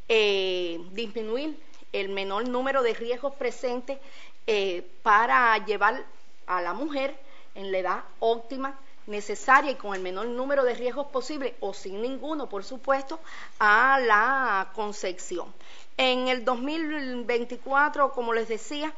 eh, disminuir el menor número de riesgos presentes eh, para llevar a la mujer en la edad óptima necesaria y con el menor número de riesgos posible, o sin ninguno, por supuesto, a la concepción. En el dos mil veinticuatro, como les decía,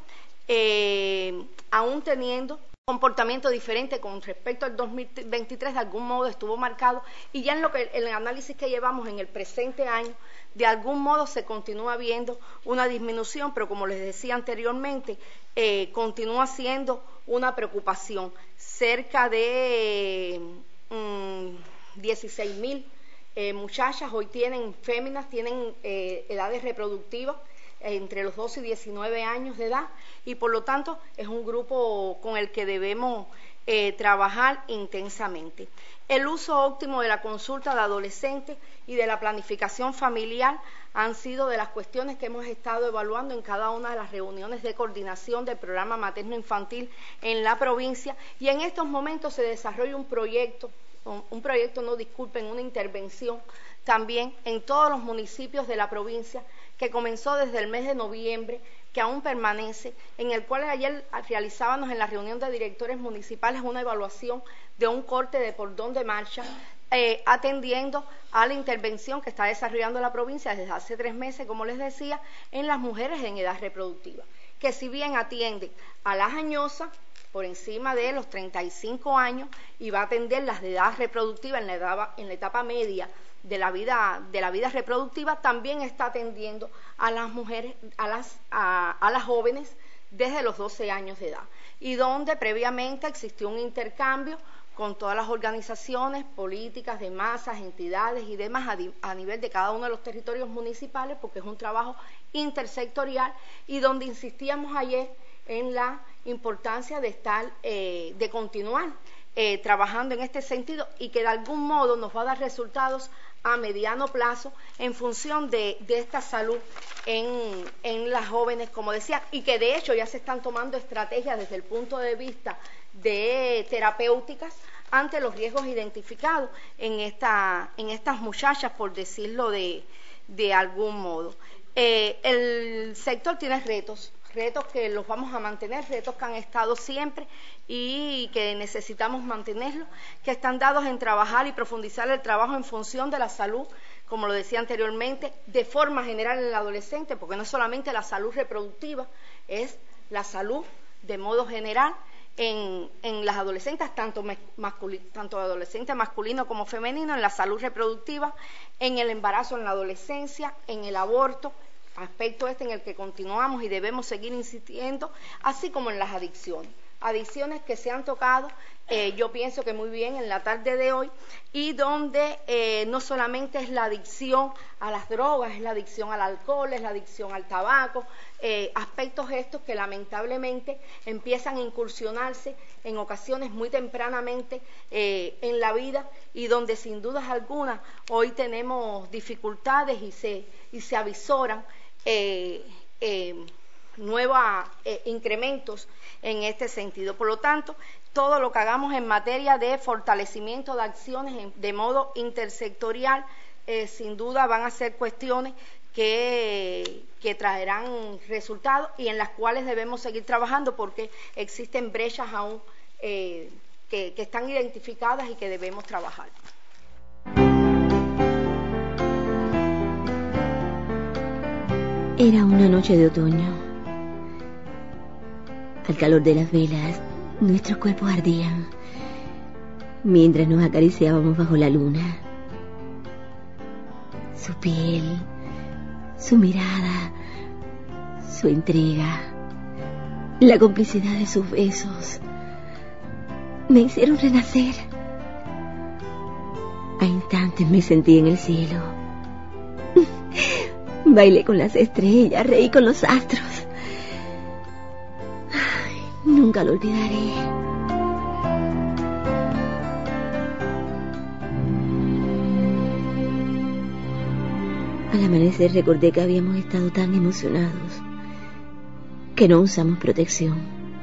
eh, aún teniendo comportamiento diferente con respecto al dos mil veintitrés, de algún modo estuvo marcado, y ya en lo que el análisis que llevamos en el presente año, de algún modo se continúa viendo una disminución, pero como les decía anteriormente, eh, continúa siendo una preocupación. Cerca de mm, dieciséis mil eh, muchachas hoy tienen, féminas, tienen eh, edades reproductivas eh, entre los doce y diecinueve años de edad, y por lo tanto es un grupo con el que debemos eh, trabajar intensamente. El uso óptimo de la consulta de adolescentes y de la planificación familiar han sido de las cuestiones que hemos estado evaluando en cada una de las reuniones de coordinación del programa materno-infantil en la provincia, y en estos momentos se desarrolla un proyecto, un, un proyecto, no disculpen, una intervención también en todos los municipios de la provincia, que comenzó desde el mes de noviembre, que aún permanece, en el cual ayer realizábamos en la reunión de directores municipales una evaluación de un corte de cordón de marcha, eh, atendiendo a la intervención que está desarrollando la provincia desde hace tres meses, como les decía, en las mujeres en edad reproductiva, que si bien atiende a las añosas por encima de los treinta y cinco años, y va a atender las de edad reproductiva en la, edad, en la etapa media de la vida de la vida reproductiva, también está atendiendo a las mujeres, a las a, a las jóvenes desde los doce años de edad, y donde previamente existió un intercambio con todas las organizaciones políticas de masas, entidades y demás a, a nivel de cada uno de los territorios municipales, porque es un trabajo intersectorial, y donde insistíamos ayer en la importancia de estar eh, de continuar eh, trabajando en este sentido, y que de algún modo nos va a dar resultados a mediano plazo en función de, de esta salud en, en las jóvenes, como decía, y que de hecho ya se están tomando estrategias desde el punto de vista de terapéuticas ante los riesgos identificados en, esta, en estas muchachas, por decirlo de, de algún modo. Eh, el sector tiene retos, retos que los vamos a mantener, retos que han estado siempre y que necesitamos mantenerlos, que están dados en trabajar y profundizar el trabajo en función de la salud, como lo decía anteriormente, de forma general en el adolescente, porque no es solamente la salud reproductiva, es la salud de modo general en, en las adolescentes, tanto, masculi, tanto adolescente masculino como femenino, en la salud reproductiva, en el embarazo en la adolescencia, en el aborto, aspecto este en el que continuamos y debemos seguir insistiendo, así como en las adicciones. Adicciones que se han tocado, eh, yo pienso que muy bien en la tarde de hoy, y donde eh, no solamente es la adicción a las drogas, es la adicción al alcohol, es la adicción al tabaco, eh, aspectos estos que lamentablemente empiezan a incursionarse en ocasiones muy tempranamente eh, en la vida, y donde sin dudas alguna hoy tenemos dificultades y se, y se avisoran eh, eh, nuevos eh, incrementos en este sentido. Por lo tanto, todo lo que hagamos en materia de fortalecimiento de acciones en, de modo intersectorial, eh, sin duda van a ser cuestiones que, que traerán resultados y en las cuales debemos seguir trabajando, porque existen brechas aún eh, que, que están identificadas y que debemos trabajar. Era una noche de otoño. Al calor de las velas, nuestros cuerpos ardían, mientras nos acariciábamos bajo la luna. Su piel, su mirada, su intriga, la complicidad de sus besos, me hicieron renacer. A instantes me sentí en el cielo. Bailé con las estrellas, reí con los astros. Nunca lo olvidaré. Al amanecer recordé que habíamos estado tan emocionados que no usamos protección.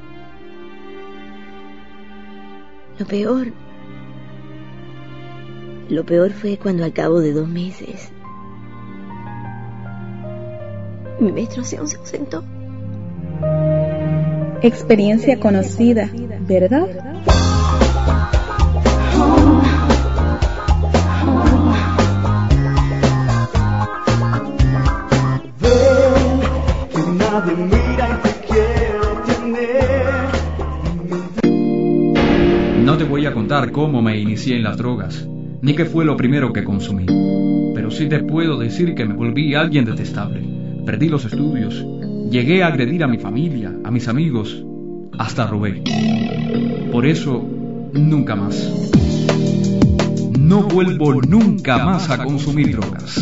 Lo peor, lo peor fue cuando al cabo de dos meses mi menstruación se ausentó. Experiencia conocida, ¿verdad? Ven, que nadie mira y te quiere tener. No te voy a contar cómo me inicié en las drogas, ni qué fue lo primero que consumí. Pero sí te puedo decir que me volví alguien detestable. Perdí los estudios. Llegué a agredir a mi familia, a mis amigos, hasta robé. Por eso, nunca más. No vuelvo nunca más a consumir drogas.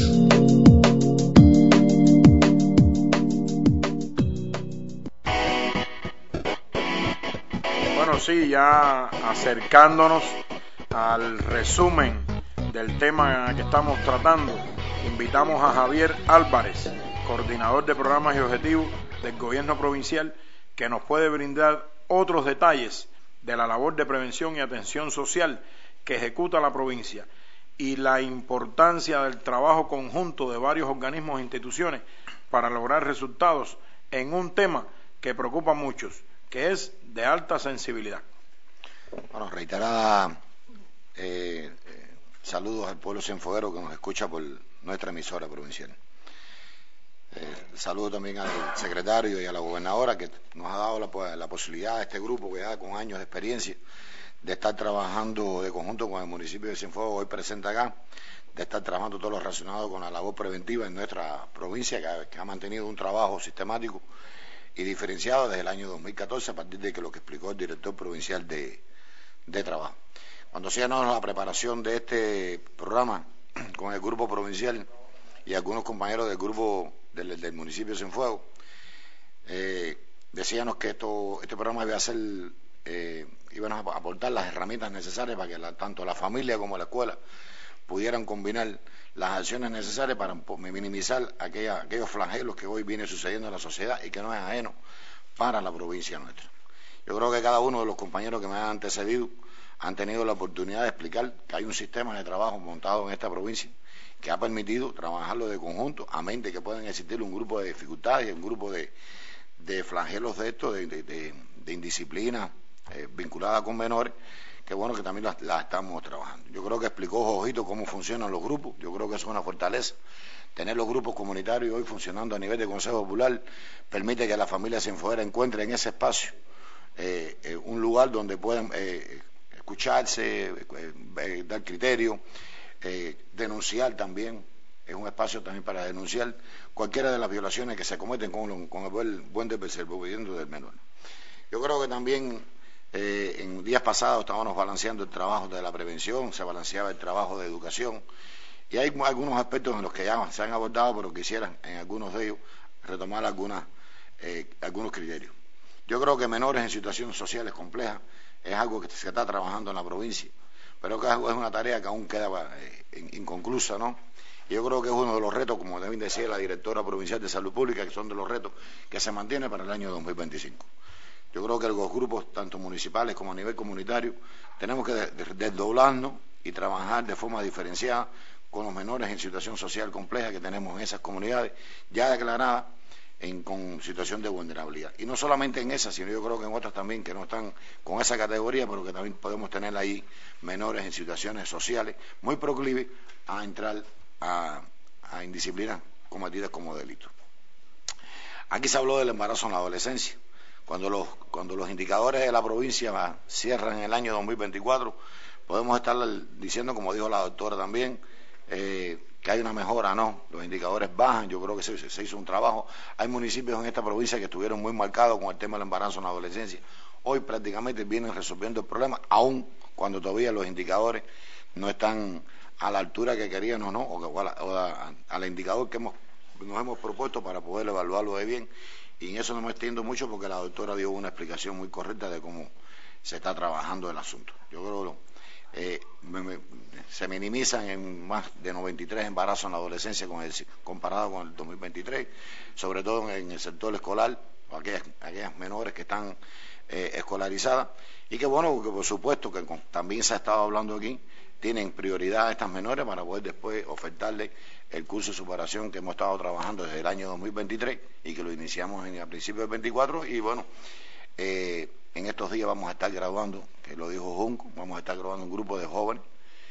Bueno, sí, ya acercándonos al resumen del tema que estamos tratando, invitamos a Javier Álvarez, coordinador de programas y objetivos del gobierno provincial, que nos puede brindar otros detalles de la labor de prevención y atención social que ejecuta la provincia y la importancia del trabajo conjunto de varios organismos e instituciones para lograr resultados en un tema que preocupa a muchos, que es de alta sensibilidad. Bueno, reiterada eh, eh, saludos al pueblo cienfueguero que nos escucha por nuestra emisora provincial. Eh, saludo también al secretario y a la gobernadora, que nos ha dado la, la posibilidad a este grupo, que ya con años de experiencia, de estar trabajando de conjunto con el municipio de Cienfuegos, hoy presente acá, de estar trabajando todo lo relacionado con la labor preventiva en nuestra provincia, que ha, que ha mantenido un trabajo sistemático y diferenciado desde el año dos mil catorce, a partir de que lo que explicó el director provincial de, de trabajo. Cuando se ganó la preparación de este programa con el grupo provincial y algunos compañeros del grupo del, del municipio de Cienfuegos, eh, decíamos que esto, este programa iba a ser, eh, iban a aportar las herramientas necesarias para que la, tanto la familia como la escuela pudieran combinar las acciones necesarias para minimizar aquella, aquellos flagelos que hoy viene sucediendo en la sociedad y que no es ajeno para la provincia nuestra. Yo creo que cada uno de los compañeros que me han antecedido han tenido la oportunidad de explicar que hay un sistema de trabajo montado en esta provincia que ha permitido trabajarlo de conjunto, a mente que pueden existir un grupo de dificultades, un grupo de, de flagelos de esto, de, de, de, de indisciplina eh, vinculada con menores, que bueno que también las, las estamos trabajando. Yo creo que explicó Jojito cómo funcionan los grupos, yo creo que eso es una fortaleza. Tener los grupos comunitarios hoy funcionando a nivel de Consejo Popular permite que las familias Cienfuegueras encuentren en ese espacio eh, eh, un lugar donde puedan eh, escucharse, eh, eh, dar criterio, eh, denunciar también, es un espacio también para denunciar cualquiera de las violaciones que se cometen con, con el buen, buen desenvolvimiento del menor. Yo creo que también eh, en días pasados estábamos balanceando el trabajo de la prevención, se balanceaba el trabajo de educación, y hay algunos aspectos en los que ya se han abordado, pero quisieran en algunos de ellos retomar algunas, eh, algunos criterios. Yo creo que menores en situaciones sociales complejas es algo que se está trabajando en la provincia, pero que es una tarea que aún queda eh, inconclusa, ¿no? Y yo creo que es uno de los retos, como también decía la directora provincial de Salud Pública, que son de los retos que se mantiene para el año dos mil veinticinco. Yo creo que los grupos, tanto municipales como a nivel comunitario, tenemos que desdoblarnos y trabajar de forma diferenciada con los menores en situación social compleja que tenemos en esas comunidades, ya declaradas en, con situación de vulnerabilidad. Y no solamente en esas, sino yo creo que en otras también que no están con esa categoría, pero que también podemos tener ahí menores en situaciones sociales muy proclives a entrar a, a indisciplinas cometidas como delitos. Aquí se habló del embarazo en la adolescencia. Cuando los, cuando los indicadores de la provincia cierran el año dos mil veinticuatro, podemos estar diciendo, como dijo la doctora también, Eh, que hay una mejora, no, los indicadores bajan, yo creo que se, se hizo un trabajo. Hay municipios en esta provincia que estuvieron muy marcados con el tema del embarazo en la adolescencia. Hoy prácticamente vienen resolviendo el problema, aun cuando todavía los indicadores no están a la altura que queríamos, ¿no? O, o, a la, o a, al indicador que hemos, nos hemos propuesto para poder evaluarlo de bien. Y en eso no me extiendo mucho porque la doctora dio una explicación muy correcta de cómo se está trabajando el asunto. Yo creo que Eh, me, me, se minimizan en más de noventa y tres embarazos en la adolescencia con el, comparado con el dos mil veintitrés, sobre todo en el sector escolar, aquellas, aquellas menores que están eh, escolarizadas, y que bueno, que por supuesto que con, también se ha estado hablando aquí, tienen prioridad a estas menores para poder después ofertarles el curso de superación que hemos estado trabajando desde el año dos mil veintitrés y que lo iniciamos en, a principios del veinticuatro, y bueno, eh, en estos días vamos a estar graduando, que lo dijo Junco, vamos a estar graduando un grupo de jóvenes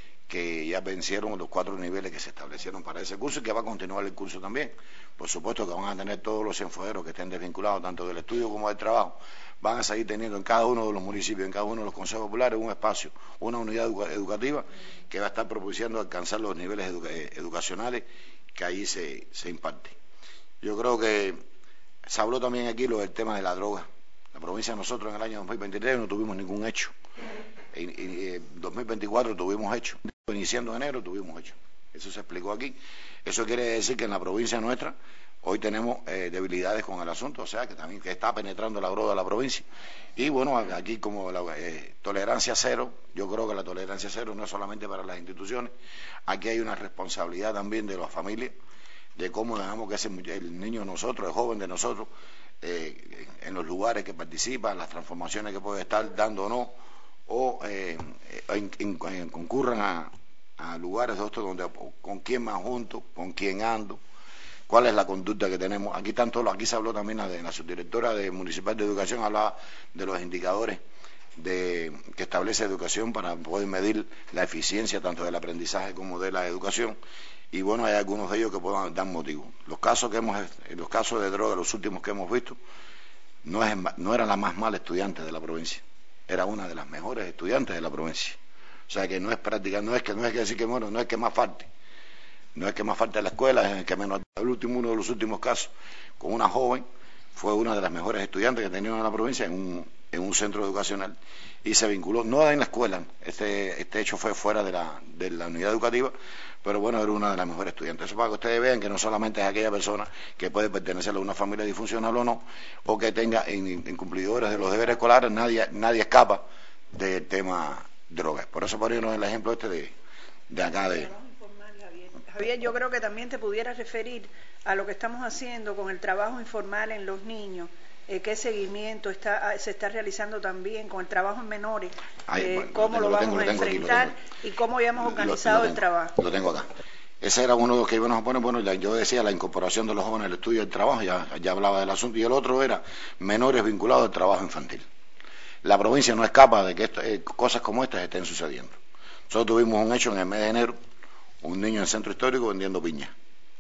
que ya vencieron los cuatro niveles que se establecieron para ese curso y que va a continuar el curso también. Por supuesto que van a tener todos los cienfuegueros que estén desvinculados tanto del estudio como del trabajo, van a seguir teniendo en cada uno de los municipios, en cada uno de los consejos populares, un espacio, una unidad educa educativa que va a estar propiciando alcanzar los niveles educa educacionales que ahí se, se imparte. Yo creo que se habló también aquí lo del tema de la droga. La provincia de nosotros en el año dos mil veintitrés no tuvimos ningún hecho. En, en, en dos mil veinticuatro tuvimos hecho. Iniciando enero tuvimos hecho. Eso se explicó aquí. Eso quiere decir que en la provincia nuestra hoy tenemos eh, debilidades con el asunto, o sea que también que está penetrando la droga de la provincia. Y bueno, aquí como la eh, tolerancia cero, yo creo que la tolerancia cero no es solamente para las instituciones, aquí hay una responsabilidad también de las familias, de cómo dejamos que ese, el niño de nosotros, el joven de nosotros, Eh, en los lugares que participan, las transformaciones que puede estar dando o no, o eh, en, en, en, concurran a, a lugares de estos donde con quién más junto, con quién ando, cuál es la conducta que tenemos. Aquí tanto, aquí se habló también la, de, la subdirectora de Municipal de Educación, hablaba de los indicadores de, que establece educación para poder medir la eficiencia tanto del aprendizaje como de la educación. Y bueno, hay algunos de ellos que puedan dar motivo. Los casos que hemos, los casos de droga, los últimos que hemos visto, no, es, no era la más mala estudiante de la provincia, era una de las mejores estudiantes de la provincia. O sea que no es práctica, no es que no es que decir que bueno, no es que más falte, no es que más falte la escuela, es que menos. El último, uno de los últimos casos, con una joven, fue una de las mejores estudiantes que tenían en la provincia en un, en un centro educacional y se vinculó, no en la escuela, este, este hecho fue fuera de la, de la unidad educativa, pero bueno, era una de las mejores estudiantes. Eso para que ustedes vean que no solamente es aquella persona que puede pertenecer a una familia disfuncional o no, o que tenga incumplidores de los deberes escolares, nadie, nadie escapa del tema drogas. Por eso ponernos el ejemplo este de, de acá de, Javier, yo creo que también te pudieras referir a lo que estamos haciendo con el trabajo informal en los niños. Eh, ¿Qué seguimiento está, se está realizando también con el trabajo en menores? Ay, eh, bueno, ¿Cómo lo, lo, tengo, vamos lo a tengo, enfrentar aquí, y cómo ya hemos organizado lo, lo el trabajo? Lo tengo acá. Ese era uno de los que íbamos a poner, bueno, yo decía la incorporación de los jóvenes al estudio del trabajo, ya, ya hablaba del asunto, y el otro era menores vinculados al trabajo infantil. La provincia no escapa de que esto, eh, cosas como estas estén sucediendo. Nosotros tuvimos un hecho en el mes de enero, un niño en el centro histórico vendiendo piña.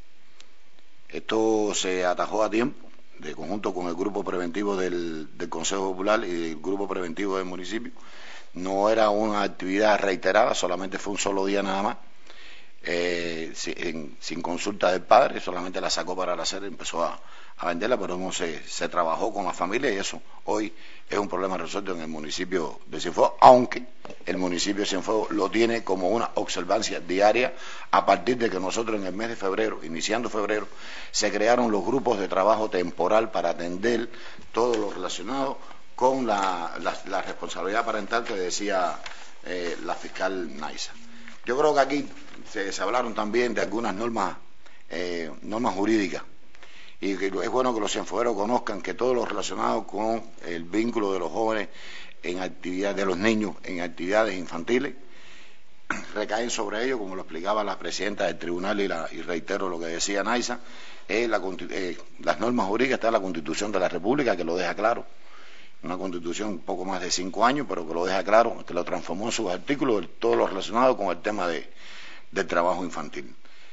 Esto se atajó a tiempo, de conjunto con el grupo preventivo del, del Consejo Popular y el grupo preventivo del municipio. No era una actividad reiterada, solamente fue un solo día nada más, eh, sin, sin consulta del padre, solamente la sacó para la hacer, empezó a, a venderla, pero no se, se trabajó con la familia y eso hoy es un problema resuelto en el municipio de Cienfuegos, aunque el municipio de Cienfuegos lo tiene como una observancia diaria a partir de que nosotros en el mes de febrero, iniciando febrero, se crearon los grupos de trabajo temporal para atender todo lo relacionado con la, la, la responsabilidad parental que decía eh, la fiscal Naisa. Yo creo que aquí se, se hablaron también de algunas normas, eh, normas jurídicas, y que es bueno que los cienfuegueros conozcan que todo lo relacionado con el vínculo de los jóvenes en actividades, de los niños en actividades infantiles, recaen sobre ellos, como lo explicaba la presidenta del tribunal y, la, y reitero lo que decía Naisa, eh, la, eh, las normas jurídicas, está la Constitución de la República que lo deja claro, una Constitución un poco más de cinco años, pero que lo deja claro, que lo transformó en sus artículos, todo lo relacionado con el tema de, del trabajo infantil.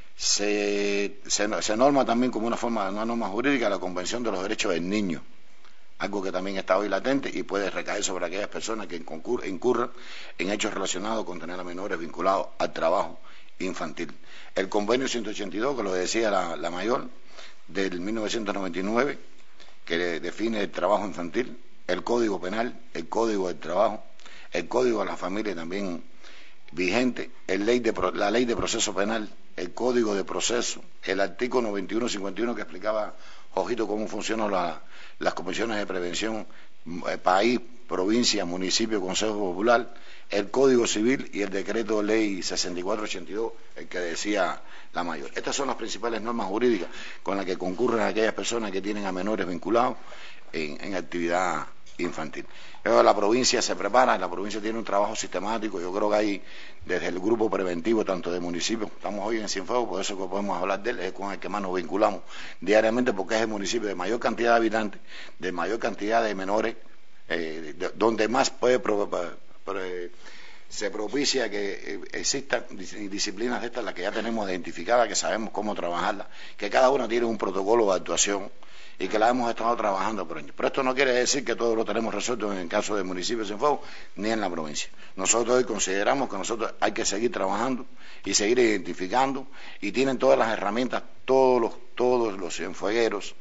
Se, se, se norma también como una forma de una norma jurídica la Convención de los Derechos del Niño, algo que también está hoy latente y puede recaer sobre aquellas personas que incurran en hechos relacionados con tener a menores vinculados al trabajo infantil. El convenio ciento ochenta y dos, que lo decía la, la mayor, del mil novecientos noventa y nueve, que define el trabajo infantil, el Código Penal, el Código del Trabajo, el Código de la Familia también vigente, el ley de, la Ley de Proceso Penal, el Código de Proceso, el artículo noventa y uno cincuenta y uno que explicaba Jojito cómo funcionan la, las comisiones de prevención, eh, país, provincia, municipio, Consejo Popular, el Código Civil y el Decreto de Ley sesenta y cuatro ochenta y dos, el que decía la mayor. Estas son las principales normas jurídicas con las que concurren aquellas personas que tienen a menores vinculados en, en actividad infantil. Pero la provincia se prepara, la provincia tiene un trabajo sistemático, yo creo que hay desde el grupo preventivo, tanto de municipios, estamos hoy en Cienfuegos, por eso que podemos hablar de él, es con el que más nos vinculamos diariamente, porque es el municipio de mayor cantidad de habitantes, de mayor cantidad de menores, eh, de, donde más puede pro, pro, pro, se propicia que eh, existan disciplinas de estas, las que ya tenemos identificadas, que sabemos cómo trabajarlas, que cada una tiene un protocolo de actuación y que la hemos estado trabajando por años. Pero esto no quiere decir que todo lo tenemos resuelto en el caso del municipio de Cienfuegos ni en la provincia. Nosotros hoy consideramos que nosotros hay que seguir trabajando y seguir identificando, y tienen todas las herramientas todos los, todos los cienfuegueros,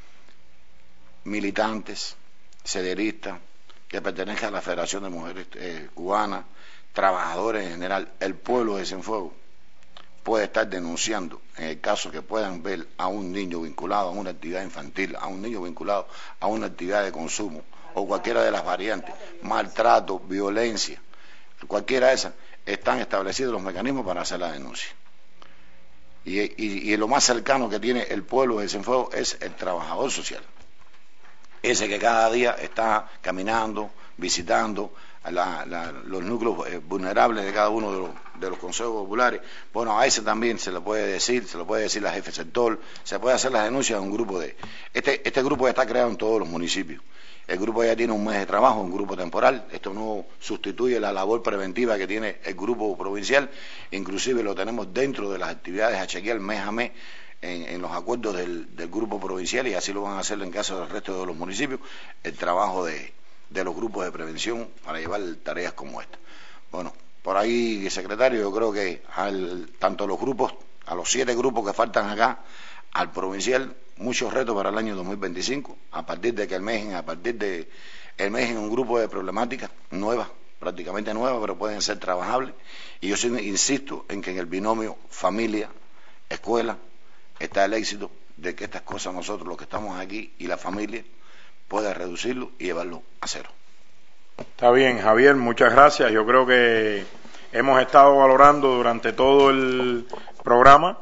militantes, sederistas, que pertenezcan a la Federación de Mujeres eh, Cubanas, trabajadores en general, el pueblo de Cienfuegos puede estar denunciando en el caso que puedan ver a un niño vinculado a una actividad infantil, a un niño vinculado a una actividad de consumo o cualquiera de las variantes, maltrato, violencia, cualquiera de esas, están establecidos los mecanismos para hacer la denuncia. Y, y, y lo más cercano que tiene el pueblo de Cienfuegos es el trabajador social, ese que cada día está caminando, visitando La, la, los núcleos eh, vulnerables de cada uno de los, de los consejos populares. Bueno, a ese también se le puede decir, se lo puede decir la jefe sector, se puede hacer las denuncias a un grupo de... Este, este grupo ya está creado en todos los municipios. El grupo ya tiene un mes de trabajo, un grupo temporal. Esto no sustituye la labor preventiva que tiene el grupo provincial, inclusive lo tenemos dentro de las actividades a chequear mes a mes en, en los acuerdos del, del grupo provincial, y así lo van a hacer en caso del resto de los municipios, el trabajo de... de los grupos de prevención para llevar tareas como esta. Bueno, por ahí, secretario, yo creo que al, tanto los grupos, a los siete grupos que faltan acá, al provincial, muchos retos para el año dos mil veinticinco, a partir de que el MEGEN, a partir de el MEGEN, un grupo de problemáticas nuevas, prácticamente nuevas, pero pueden ser trabajables, y yo sí, insisto en que en el binomio familia-escuela está el éxito de que estas cosas nosotros, los que estamos aquí, y la familia, puede reducirlo y llevarlo a cero. Está bien, Javier, muchas gracias. Yo creo que hemos estado valorando durante todo el programa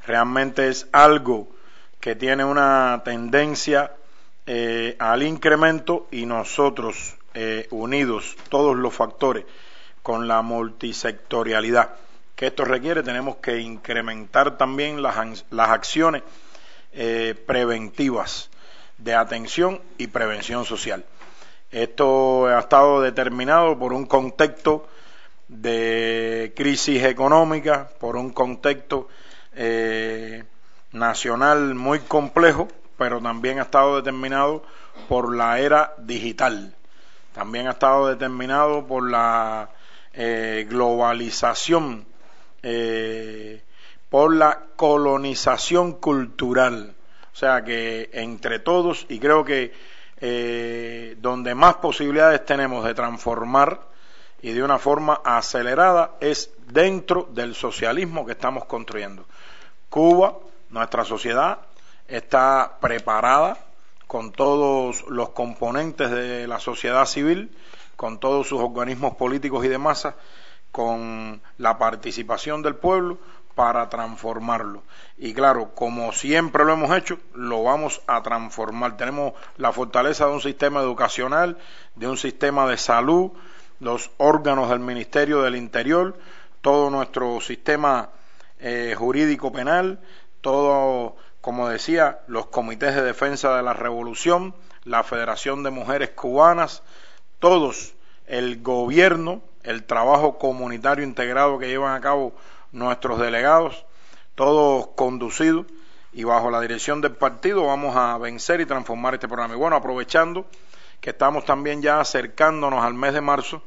Realmente es algo que tiene una tendencia eh, al incremento y nosotros eh, unidos, todos los factores, con la multisectorialidad que esto requiere, tenemos que incrementar también las, las acciones eh, preventivas de atención y prevención social. Esto ha estado determinado por un contexto de crisis económica, por un contexto eh, nacional muy complejo, pero también ha estado determinado por la era digital, también ha estado determinado por la eh, globalización, eh, por la colonización cultural. O sea que entre todos, y creo que eh, donde más posibilidades tenemos de transformar y de una forma acelerada es dentro del socialismo que estamos construyendo. Cuba, nuestra sociedad, está preparada con todos los componentes de la sociedad civil, con todos sus organismos políticos y de masa, con la participación del pueblo para transformarlo. Y claro, como siempre lo hemos hecho, lo vamos a transformar. Tenemos la fortaleza de un sistema educacional, de un sistema de salud, los órganos del Ministerio del Interior, todo nuestro sistema eh, jurídico penal, todo, como decía, los comités de defensa de la revolución, la Federación de Mujeres Cubanas, todos, el gobierno, el trabajo comunitario integrado que llevan a cabo nuestros delegados, todos conducidos y bajo la dirección del partido, vamos a vencer y transformar este programa. Y bueno, aprovechando que estamos también ya acercándonos al mes de marzo,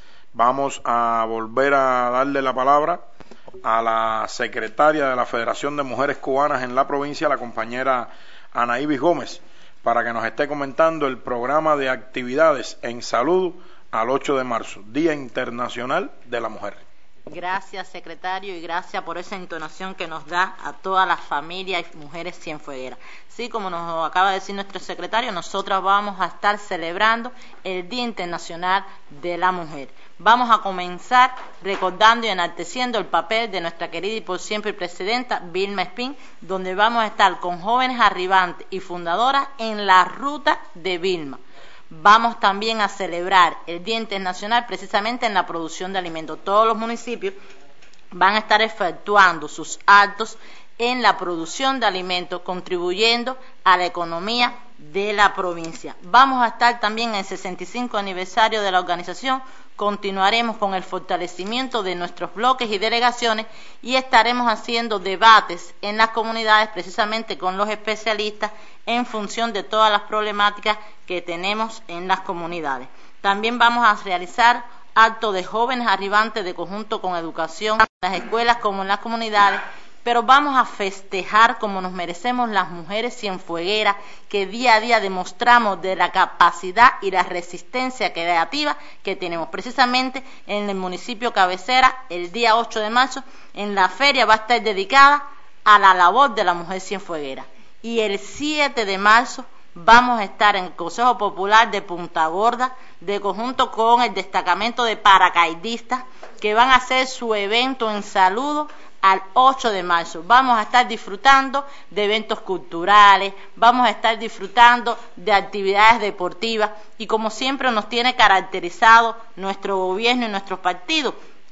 vamos a volver a darle la palabra a la secretaria de la Federación de Mujeres Cubanas en la provincia, la compañera Ana Ibis Gómez, para que nos esté comentando el programa de actividades en salud al ocho de marzo, Día Internacional de la Mujer. Gracias, secretario, y gracias por esa entonación que nos da a todas las familias y mujeres cienfuegueras. Sí, como nos acaba de decir nuestro secretario, nosotras vamos a estar celebrando el Día Internacional de la Mujer. Vamos a comenzar recordando y enalteciendo el papel de nuestra querida y por siempre presidenta Vilma Espín, donde vamos a estar con jóvenes arribantes y fundadoras en la ruta de Vilma. Vamos también a celebrar el Día Internacional precisamente en la producción de alimentos. Todos los municipios van a estar efectuando sus actos en la producción de alimentos, contribuyendo a la economía de la provincia. Vamos a estar también en el sesenta y cinco aniversario de la organización. Continuaremos con el fortalecimiento de nuestros bloques y delegaciones y estaremos haciendo debates en las comunidades precisamente con los especialistas en función de todas las problemáticas que tenemos en las comunidades. También vamos a realizar actos de jóvenes arribantes de conjunto con educación en las escuelas como en las comunidades, pero vamos a festejar como nos merecemos las mujeres cienfuegueras que día a día demostramos de la capacidad y la resistencia creativa que tenemos. Precisamente en el municipio cabecera, el día ocho de marzo, en la feria va a estar dedicada a la labor de la mujer cienfueguera. Y el siete de marzo vamos a estar en el Consejo Popular de Punta Gorda, de conjunto con el destacamento de paracaidistas, que van a hacer su evento en saludo al ocho de marzo. Vamos a estar disfrutando de eventos culturales, vamos a estar disfrutando de actividades deportivas y como siempre nos tiene caracterizado nuestro gobierno y nuestros partidos,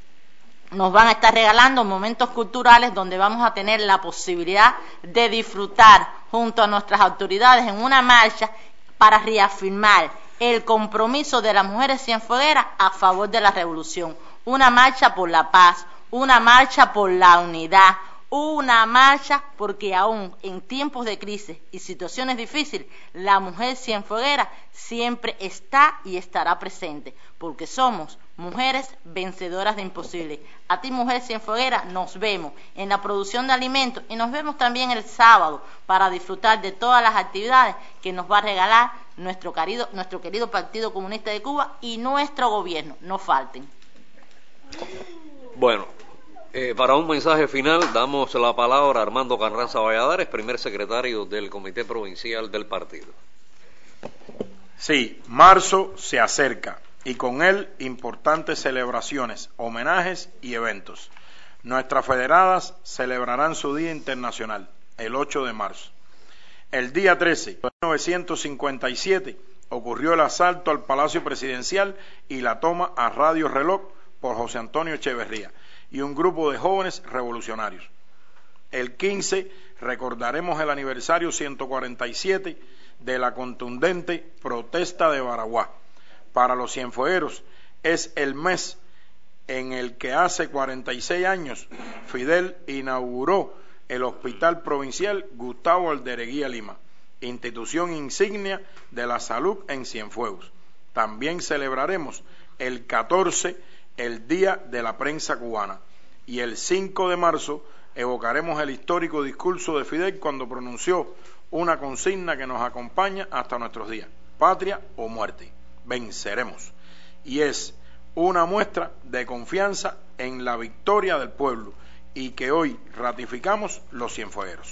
nos van a estar regalando momentos culturales donde vamos a tener la posibilidad de disfrutar junto a nuestras autoridades en una marcha para reafirmar el compromiso de las mujeres cienfuegueras a favor de la revolución. Una marcha por la paz, una marcha por la unidad, una marcha porque aún en tiempos de crisis y situaciones difíciles, la mujer cienfueguera siempre está y estará presente, porque somos mujeres vencedoras de imposibles. A ti, mujer cienfueguera, nos vemos en la producción de alimentos y nos vemos también el sábado para disfrutar de todas las actividades que nos va a regalar nuestro querido, nuestro querido Partido Comunista de Cuba y nuestro gobierno. No falten. Bueno, eh, para un mensaje final damos la palabra a Armando Carranza Valladares, primer secretario del Comité Provincial del Partido. Sí, marzo se acerca y con él importantes celebraciones, homenajes y eventos. Nuestras federadas celebrarán su Día Internacional, el ocho de marzo. El día trece de mil novecientos cincuenta y siete ocurrió el asalto al Palacio Presidencial y la toma a Radio Reloj por José Antonio Echeverría y un grupo de jóvenes revolucionarios. El quince recordaremos el aniversario ciento cuarenta y siete de la contundente protesta de Baraguá. Para los cienfuegueros es el mes en el que hace cuarenta y seis años Fidel inauguró el Hospital Provincial Gustavo Aldereguía Lima, institución insignia de la salud en Cienfuegos. También celebraremos el catorce, el Día de la Prensa Cubana, y el cinco de marzo evocaremos el histórico discurso de Fidel cuando pronunció una consigna que nos acompaña hasta nuestros días: patria o muerte, venceremos. Y es una muestra de confianza en la victoria del pueblo y que hoy ratificamos los cienfuegueros.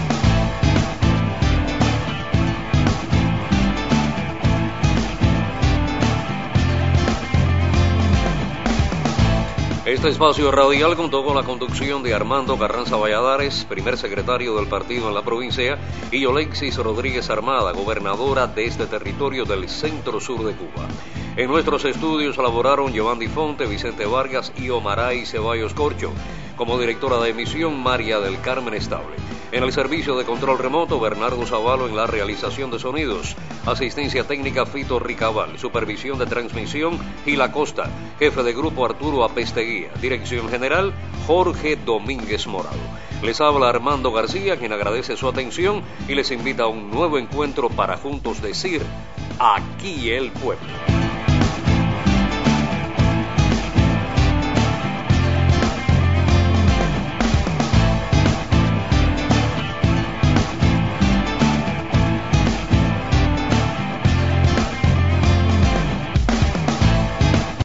Este espacio radial contó con la conducción de Armando Carranza Valladares, primer secretario del partido en la provincia, y Olexis Rodríguez Armada, gobernadora de este territorio del centro-sur de Cuba. En nuestros estudios laboraron Giovanni Fonte, Vicente Vargas y Omaray Ceballos Corcho. Como directora de emisión, María del Carmen Estable. En el servicio de control remoto, Bernardo Zavalo en la realización de sonidos. Asistencia técnica, Fito Ricabal. Supervisión de transmisión, Gil Acosta. Jefe de grupo, Arturo Apesteguía. Dirección general, Jorge Domínguez Morado. Les habla Armando García, quien agradece su atención y les invita a un nuevo encuentro para juntos decir: aquí el pueblo.